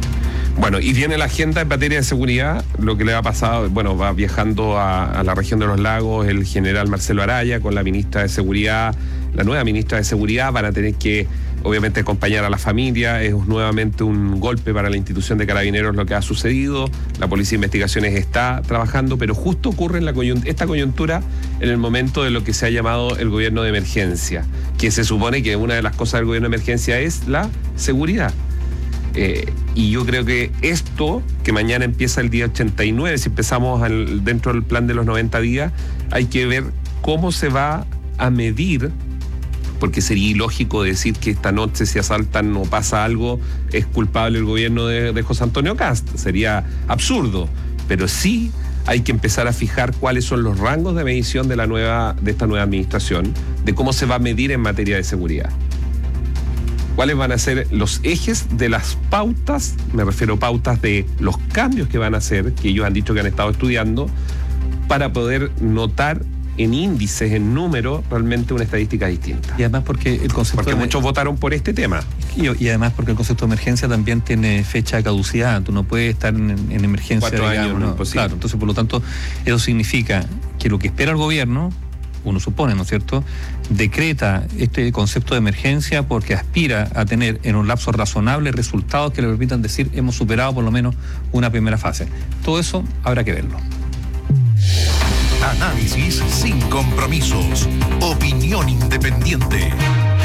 [SPEAKER 21] Bueno, y viene la agenda en materia de seguridad, lo que le ha pasado, bueno, va viajando a, a la región de los lagos el general Marcelo Araya con la ministra de Seguridad, la nueva ministra de Seguridad, van a tener que obviamente acompañar a la familia, es nuevamente un golpe para la institución de Carabineros lo que ha sucedido, la Policía de Investigaciones está trabajando, pero justo ocurre en la coyunt- esta coyuntura en el momento de lo que se ha llamado el gobierno de emergencia, que se supone que una de las cosas del gobierno de emergencia es la seguridad. Eh, y yo creo que esto, que mañana empieza el día ochenta y nueve, si empezamos al, dentro del plan de los noventa días, hay que ver cómo se va a medir, porque sería ilógico decir que esta noche si asaltan o pasa algo es culpable el gobierno de, de José Antonio Kast, sería absurdo, pero sí hay que empezar a fijar cuáles son los rangos de medición de la nueva, de esta nueva administración, de cómo se va a medir en materia de seguridad. ¿Cuáles van a ser los ejes de las pautas? Me refiero a pautas de los cambios que van a hacer, que ellos han dicho que han estado estudiando, para poder notar en índices, en números, realmente una estadística distinta.
[SPEAKER 20] Y además porque el concepto...
[SPEAKER 21] Porque
[SPEAKER 20] de...
[SPEAKER 21] muchos votaron por este tema.
[SPEAKER 20] Y, y además porque el concepto de emergencia también tiene fecha de caducidad. Tú no puedes estar en, en emergencia,
[SPEAKER 21] Cuatro
[SPEAKER 20] digamos,
[SPEAKER 21] años, no,
[SPEAKER 20] no,
[SPEAKER 21] imposible.
[SPEAKER 20] claro, entonces por lo tanto eso significa que lo que espera el gobierno, uno supone, ¿no es cierto?, decreta este concepto de emergencia porque aspira a tener en un lapso razonable resultados que le permitan decir hemos superado por lo menos una primera fase. Todo eso habrá que verlo.
[SPEAKER 5] Análisis sin compromisos. Opinión independiente.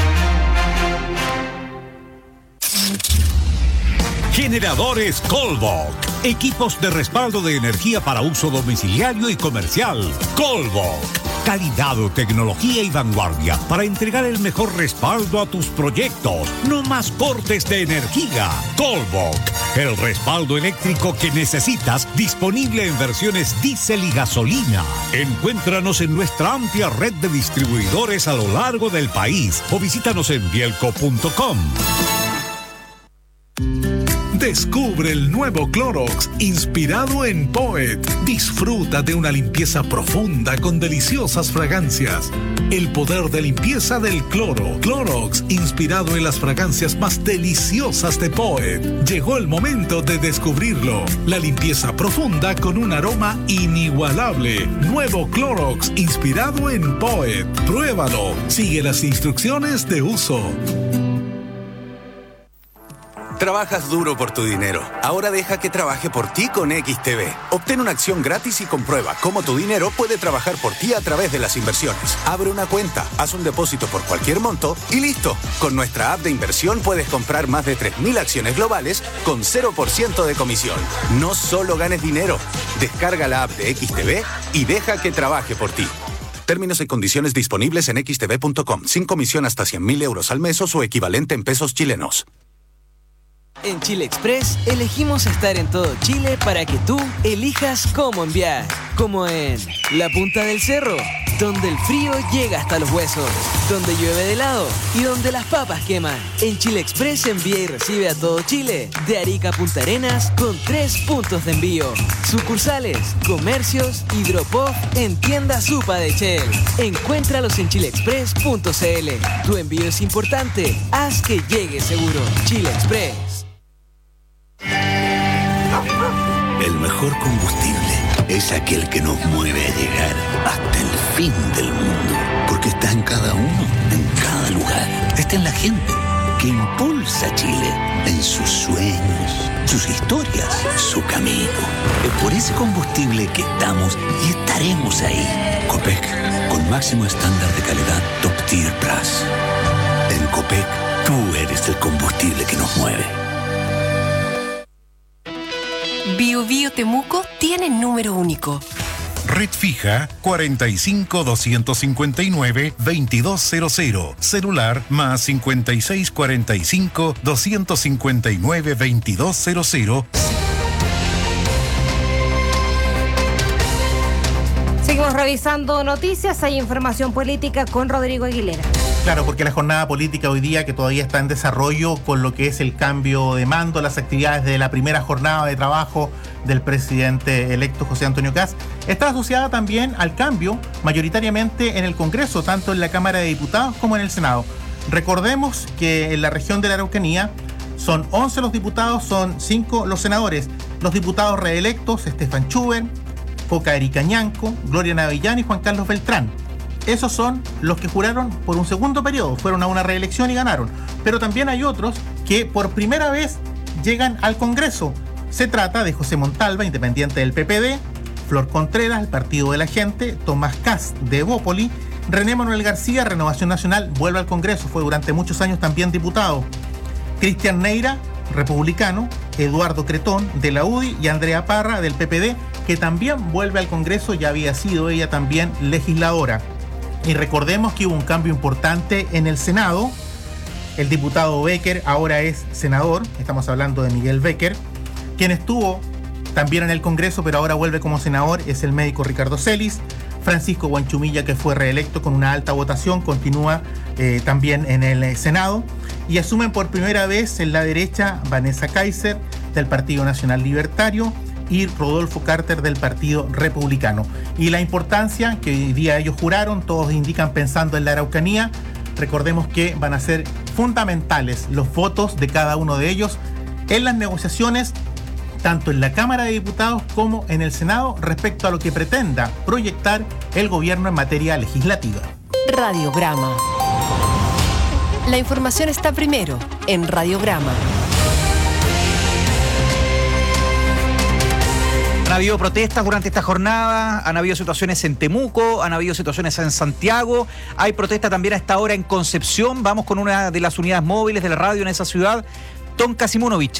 [SPEAKER 12] Generadores Colbach. Equipos de respaldo de energía para uso domiciliario y comercial. Colbach. Calidad, tecnología y vanguardia para entregar el mejor respaldo a tus proyectos. No más cortes de energía. Colbach. El respaldo eléctrico que necesitas, disponible en versiones diésel y gasolina. Encuéntranos en nuestra amplia red de distribuidores a lo largo del país o visítanos en bielco punto com. Descubre el nuevo Clorox inspirado en Poet. Disfruta de una limpieza profunda con deliciosas fragancias. El poder de limpieza del cloro. Clorox inspirado en las fragancias más deliciosas de Poet. Llegó el momento de descubrirlo. La limpieza profunda con un aroma inigualable. Nuevo Clorox inspirado en Poet. Pruébalo. Sigue las instrucciones de uso.
[SPEAKER 3] Trabajas duro por tu dinero. Ahora deja que trabaje por ti con X T B. Obtén una acción gratis y comprueba cómo tu dinero puede trabajar por ti a través de las inversiones. Abre una cuenta, haz un depósito por cualquier monto y listo. Con nuestra app de inversión puedes comprar más de tres mil acciones globales con cero por ciento de comisión. No solo ganes dinero. Descarga la app de X T B y deja que trabaje por ti. Términos y condiciones disponibles en x t b punto com. Sin comisión hasta cien mil euros al mes o su equivalente en pesos chilenos.
[SPEAKER 4] En Chile Express elegimos estar en todo Chile para que tú elijas cómo enviar. Como en la punta del cerro, donde el frío llega hasta los huesos, donde llueve de helado y donde las papas queman. En Chile Express envía y recibe a todo Chile, de Arica a Punta Arenas, con tres puntos de envío. Sucursales, comercios y drop-off en tiendas Supa de Shell. Encuéntralos en chile express punto c l. Tu envío es importante, haz que llegue seguro. Chile Express.
[SPEAKER 8] El mejor combustible es aquel que nos mueve a llegar hasta el fin del mundo. Porque está en cada uno, en cada lugar. Está en la gente que impulsa a Chile, en sus sueños, sus historias, su camino. Es por ese combustible que estamos y estaremos ahí. Copec, con máximo estándar de calidad Top Tier Plus. En Copec, tú eres el combustible que nos mueve.
[SPEAKER 6] Bio Bio Temuco tiene número único.
[SPEAKER 5] Red fija cuarenta y cinco, doscientos cincuenta y nueve, veintidós cero cero. Celular más cincuenta y seis, cuarenta y cinco, doscientos cincuenta y nueve, veintidós cero cero.
[SPEAKER 9] Seguimos revisando noticias. Hay información política con Rodrigo Aguilera.
[SPEAKER 13] Claro, porque la jornada política hoy día, que todavía está en desarrollo con lo que es el cambio de mando, las actividades de la primera jornada de trabajo del presidente electo José Antonio Kast, está asociada también al cambio mayoritariamente en el Congreso, tanto en la Cámara de Diputados como en el Senado. Recordemos que en la región de la Araucanía Son once los diputados, son cinco los senadores. Los diputados reelectos, Estefan Schubert, Coca Erika Ñanco, Gloria Navillán y Juan Carlos Beltrán. Esos son los que juraron por un segundo periodo, fueron a una reelección y ganaron. Pero también hay otros que por primera vez llegan al Congreso. Se trata de José Montalva, independiente del P P D, Flor Contreras, el Partido de la Gente, Tomás Kass, de Evópoli, René Manuel García, Renovación Nacional, vuelve al Congreso, fue durante muchos años también diputado. Cristian Neira, republicano, Eduardo Cretón, de la U D I, y Andrea Parra, del P P D, que también vuelve al Congreso, ya había sido ella también legisladora. Y recordemos que hubo un cambio importante en el Senado. El diputado Becker ahora es senador, estamos hablando de Miguel Becker. Quien estuvo también en el Congreso, pero ahora vuelve como senador, es el médico Ricardo Celis. Francisco Guanchumilla, que fue reelecto con una alta votación, continúa eh, también en el Senado. Y asumen por primera vez en la derecha Vanessa Kaiser, del Partido Nacional Libertario, y Rodolfo Carter, del Partido Republicano. Y la importancia que hoy día ellos juraron, todos indican pensando en la Araucanía. Recordemos que van a ser fundamentales los votos de cada uno de ellos en las negociaciones, tanto en la Cámara de Diputados como en el Senado, respecto a lo que pretenda proyectar el gobierno en materia legislativa.
[SPEAKER 6] Radiograma. La información está primero en Radiograma.
[SPEAKER 7] Han habido protestas durante esta jornada, han habido situaciones en Temuco, han habido situaciones en Santiago, hay protesta también a esta hora en Concepción. Vamos con una de las unidades móviles de la radio en esa ciudad, Tonka Simunovich.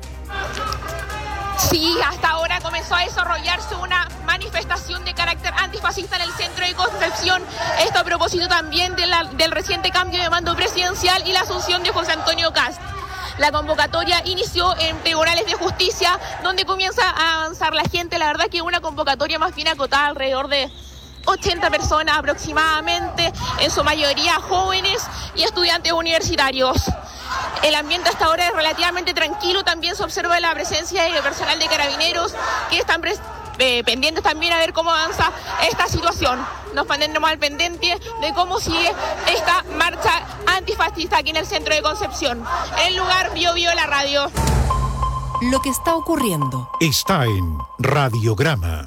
[SPEAKER 10] Sí, hasta ahora comenzó a desarrollarse una manifestación de carácter antifascista en el centro de Concepción. Esto a propósito también de la, del reciente cambio de mando presidencial y la asunción de José Antonio Kast. La convocatoria inició en tribunales de justicia, donde comienza a avanzar la gente. La verdad que es una convocatoria más bien acotada, alrededor de ochenta personas aproximadamente, en su mayoría jóvenes y estudiantes universitarios. El ambiente hasta ahora es relativamente tranquilo. También se observa la presencia de personal de carabineros que están pres- eh, pendientes también a ver cómo avanza esta situación. Nos mantendremos al pendiente de cómo sigue esta marcha antifascista aquí en el centro de Concepción. En el lugar Bio Bio la radio.
[SPEAKER 6] Lo que está ocurriendo
[SPEAKER 5] está en Radiograma.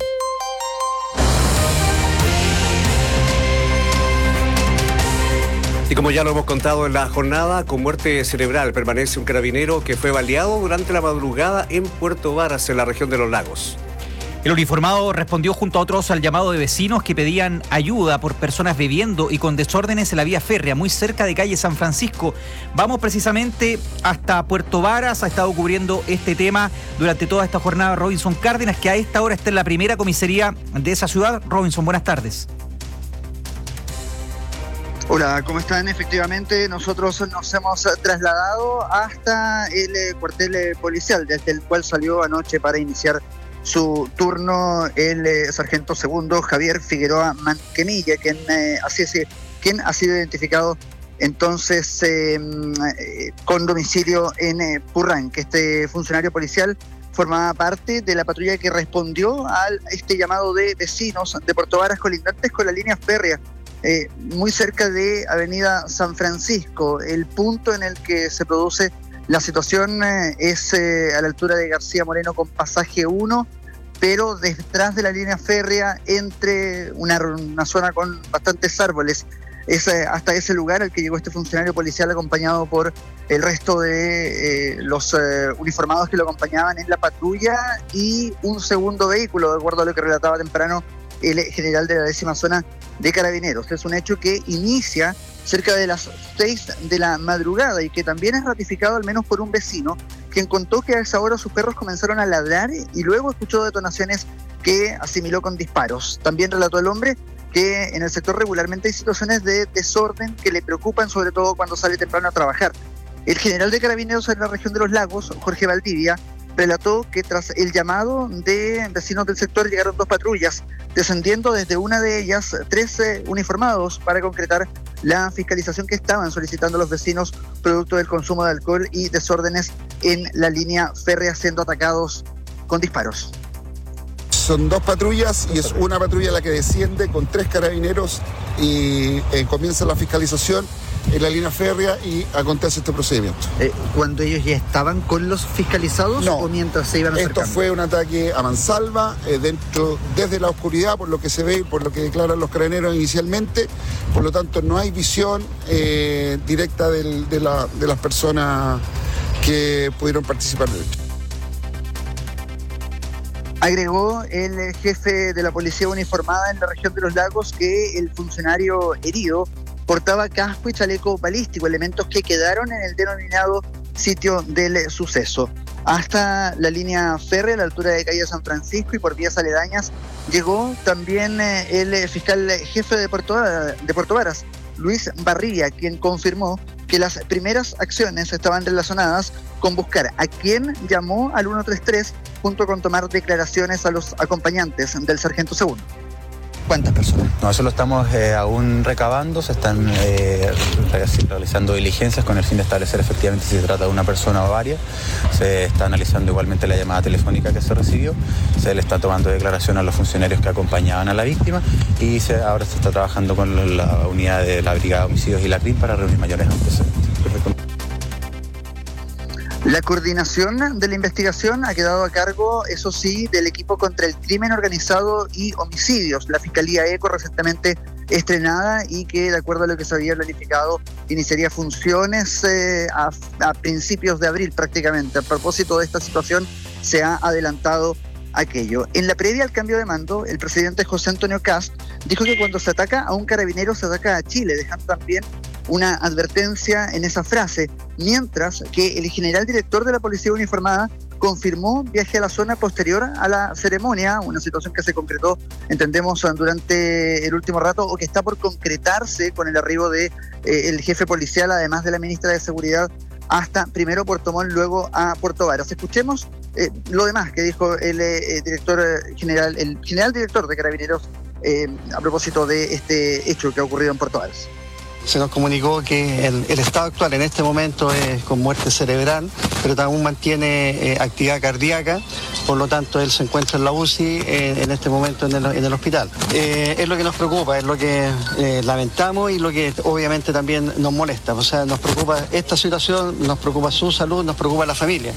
[SPEAKER 11] Y como ya lo hemos contado en la jornada, con muerte cerebral permanece un carabinero que fue baleado durante la madrugada en Puerto Varas, en la región de Los Lagos.
[SPEAKER 7] El uniformado respondió junto a otros al llamado de vecinos que pedían ayuda por personas bebiendo y con desórdenes en la vía férrea, muy cerca de calle San Francisco. Vamos precisamente hasta Puerto Varas, ha estado cubriendo este tema durante toda esta jornada Robinson Cárdenas, que a esta hora está en la primera comisaría de esa ciudad. Robinson, buenas tardes.
[SPEAKER 14] Hola, ¿cómo están? Efectivamente, nosotros nos hemos trasladado hasta el eh, cuartel eh, policial, desde el cual salió anoche para iniciar su turno el eh, sargento segundo Javier Figueroa Manquemilla, quien, eh, así es, quien ha sido identificado entonces eh, eh, con domicilio en eh, Purrán, que este funcionario policial formaba parte de la patrulla que respondió a este llamado de vecinos de Puerto Varas, colindantes con la línea férrea, Eh, muy cerca de Avenida San Francisco. El punto en el que se produce la situación eh, es eh, a la altura de García Moreno con pasaje uno, pero detrás de la línea férrea, entre una, una zona con bastantes árboles. Es eh, hasta ese lugar al que llegó este funcionario policial, acompañado por el resto de eh, los eh, uniformados que lo acompañaban en la patrulla y un segundo vehículo, de acuerdo a lo que relataba temprano el general de la décima zona de Carabineros. Es un hecho que inicia cerca de las seis de la madrugada y que también es ratificado al menos por un vecino, quien contó que a esa hora sus perros comenzaron a ladrar y luego escuchó detonaciones que asimiló con disparos. También relató el hombre que en el sector regularmente hay situaciones de desorden que le preocupan, sobre todo cuando sale temprano a trabajar. El general de Carabineros en la región de Los Lagos, Jorge Valdivia, relató que tras el llamado de vecinos del sector llegaron dos patrullas, descendiendo desde una de ellas trece uniformados para concretar la fiscalización que estaban solicitando los vecinos producto del consumo de alcohol y desórdenes en la línea férrea, siendo atacados con disparos.
[SPEAKER 15] Son dos patrullas y es una patrulla la que desciende con tres carabineros y eh, comienza la fiscalización en la línea férrea y acontece este procedimiento.
[SPEAKER 14] Eh, ¿Cuando ellos ya estaban con los fiscalizados
[SPEAKER 15] no,
[SPEAKER 14] o mientras se iban acercando?
[SPEAKER 15] Esto fue un ataque a mansalva, eh, dentro, desde la oscuridad, por lo que se ve, por lo que declaran los carabineros inicialmente. Por lo tanto, no hay visión eh, directa del, de, la, de las personas que pudieron participar del hecho.
[SPEAKER 14] Agregó el jefe de la policía uniformada en la región de los Lagos que el funcionario herido portaba casco y chaleco balístico, elementos que quedaron en el denominado sitio del suceso. Hasta la línea férrea a la altura de calle San Francisco y por vías aledañas llegó también el fiscal jefe de Puerto, de Puerto Varas, Luis Barría, quien confirmó que las primeras acciones estaban relacionadas con buscar a quien llamó al ciento treinta y tres junto con tomar declaraciones a los acompañantes del sargento segundo.
[SPEAKER 16] ¿Cuántas personas? No, eso lo estamos eh, aún recabando, se están eh, realizando diligencias con el fin de establecer efectivamente si se trata de una persona o varias. Se está analizando igualmente la llamada telefónica que se recibió, se le está tomando declaración a los funcionarios que acompañaban a la víctima y se, ahora se está trabajando con la unidad de la Brigada de Homicidios y la C R I M para reunir mayores antecedentes.
[SPEAKER 14] La coordinación de la investigación ha quedado a cargo, eso sí, del equipo contra el crimen organizado y homicidios, la Fiscalía ECO recientemente estrenada y que, de acuerdo a lo que se había planificado, iniciaría funciones eh, a, a principios de abril prácticamente. A propósito de esta situación, se ha adelantado aquello. En la previa al cambio de mando, el presidente José Antonio Kast dijo que cuando se ataca a un carabinero se ataca a Chile, dejando también una advertencia en esa frase, mientras que el general director de la Policía Uniformada confirmó viaje a la zona posterior a la ceremonia, una situación que se concretó, entendemos, durante el último rato o que está por concretarse con el arribo de eh, el jefe policial, además de la ministra de Seguridad, hasta primero Puerto Montt, luego a Puerto Varas. Escuchemos eh, lo demás que dijo el eh, director general, el general director de Carabineros eh, a propósito de este hecho que ha ocurrido en Puerto Varas.
[SPEAKER 1] Se nos comunicó que el, el estado actual en este momento es con muerte cerebral, pero aún mantiene eh, actividad cardíaca, por lo tanto él se encuentra en la U C I eh, en este momento en el, en el hospital. Eh, es lo que nos preocupa, es lo que eh, lamentamos y lo que obviamente también nos molesta. O sea, nos preocupa esta situación, nos preocupa su salud, nos preocupa la familia.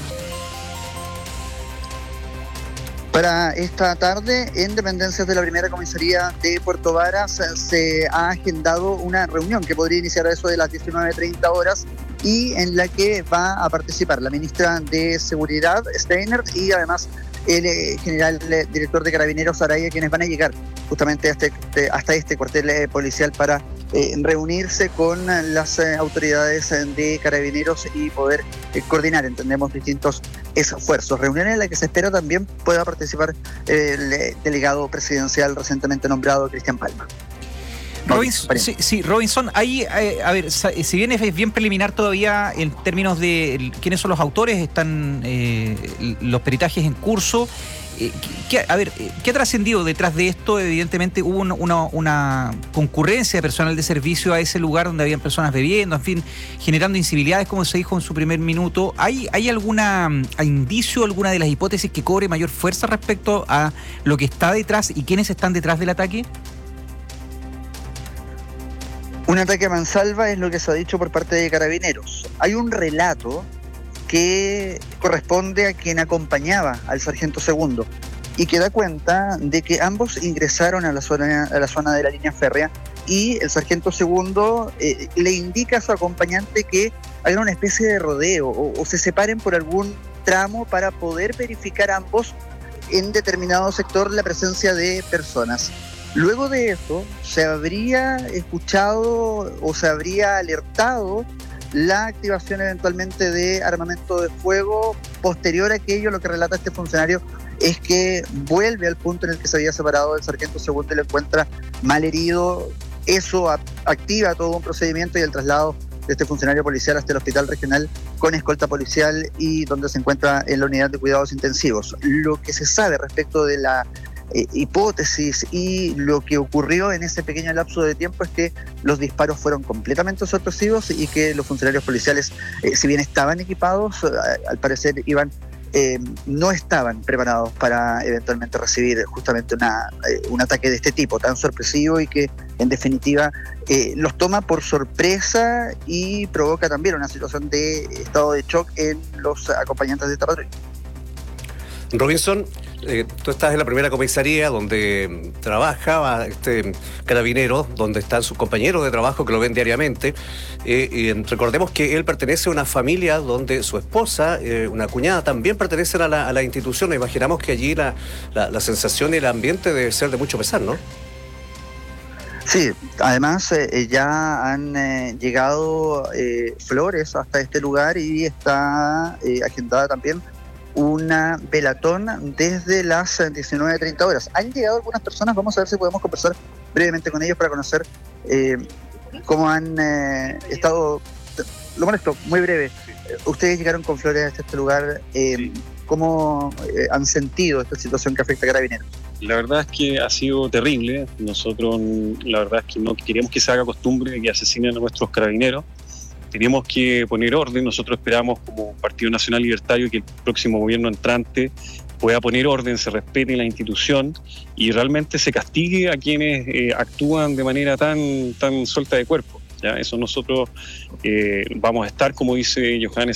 [SPEAKER 14] Para esta tarde, en dependencias de la primera comisaría de Puerto Varas, se ha agendado una reunión que podría iniciar a eso de las diecinueve treinta horas y en la que va a participar la ministra de Seguridad, Steiner, y además el eh, general eh, director de Carabineros, Araya, quienes van a llegar justamente hasta este, hasta este cuartel eh, policial para eh, reunirse con las eh, autoridades de Carabineros y poder eh, coordinar, entendemos, distintos esfuerzos. Reunión en la que se espera también pueda participar eh, el eh, delegado presidencial recientemente nombrado, Cristian Palma.
[SPEAKER 7] Robinson, sí, sí, Robinson, ahí, eh, a ver, si bien es bien preliminar todavía en términos de quiénes son los autores, están eh, los peritajes en curso. Eh, ¿qué, a ver, ¿qué ha trascendido detrás de esto? Evidentemente hubo una, una, una concurrencia de personal de servicio a ese lugar donde habían personas bebiendo, en fin, generando incivilidades, como se dijo en su primer minuto. ¿Hay, hay alguna hay indicio, alguna de las hipótesis que cobre mayor fuerza respecto a lo que está detrás y quiénes están detrás del ataque?
[SPEAKER 14] Un ataque a mansalva es lo que se ha dicho por parte de Carabineros. Hay un relato que corresponde a quien acompañaba al sargento segundo y que da cuenta de que ambos ingresaron a la zona, a la zona de la línea férrea y el sargento segundo eh, le indica a su acompañante que haga una especie de rodeo o, o se separen por algún tramo para poder verificar ambos en determinado sector la presencia de personas. Luego de eso, se habría escuchado o se habría alertado la activación eventualmente de armamento de fuego. Posterior a aquello, lo que relata este funcionario es que vuelve al punto en el que se había separado del sargento segundo y lo encuentra mal herido. Eso a- activa todo un procedimiento y el traslado de este funcionario policial hasta el hospital regional con escolta policial y donde se encuentra en la unidad de cuidados intensivos. Lo que se sabe respecto de la Eh, hipótesis y lo que ocurrió en ese pequeño lapso de tiempo es que los disparos fueron completamente sorpresivos y que los funcionarios policiales, eh, si bien estaban equipados, eh, al parecer iban eh, no estaban preparados para eventualmente recibir justamente una, eh, un ataque de este tipo tan sorpresivo y que en definitiva eh, los toma por sorpresa y provoca también una situación de estado de shock en los acompañantes de esta patrulla.
[SPEAKER 11] Robinson, eh, tú estás en la primera comisaría donde trabajaba este carabinero, donde están sus compañeros de trabajo que lo ven diariamente. Eh, y recordemos que él pertenece a una familia donde su esposa, eh, una cuñada, también pertenecen a la, a la institución. Imaginamos que allí la, la, la sensación y el ambiente debe ser de mucho pesar, ¿no?
[SPEAKER 14] Sí, además eh, ya han eh, llegado eh, flores hasta este lugar y está eh, agendada también una velatón desde las diecinueve treinta horas. Han llegado algunas personas, vamos a ver si podemos conversar brevemente con ellos para conocer eh, cómo han eh, estado. Lo molesto, muy breve. Ustedes llegaron con flores hasta este lugar. Eh, sí. ¿Cómo eh, han sentido esta situación que afecta a Carabineros?
[SPEAKER 17] La verdad es que ha sido terrible. Nosotros, la verdad es que no queremos que se haga costumbre de que asesinen a nuestros carabineros. Tenemos que poner orden. Nosotros esperamos como Partido Nacional Libertario que el próximo gobierno entrante pueda poner orden, se respete la institución y realmente se castigue a quienes eh, actúan de manera tan, tan suelta de cuerpo. ¿Ya? Eso nosotros eh, vamos a estar, como dice Johannes,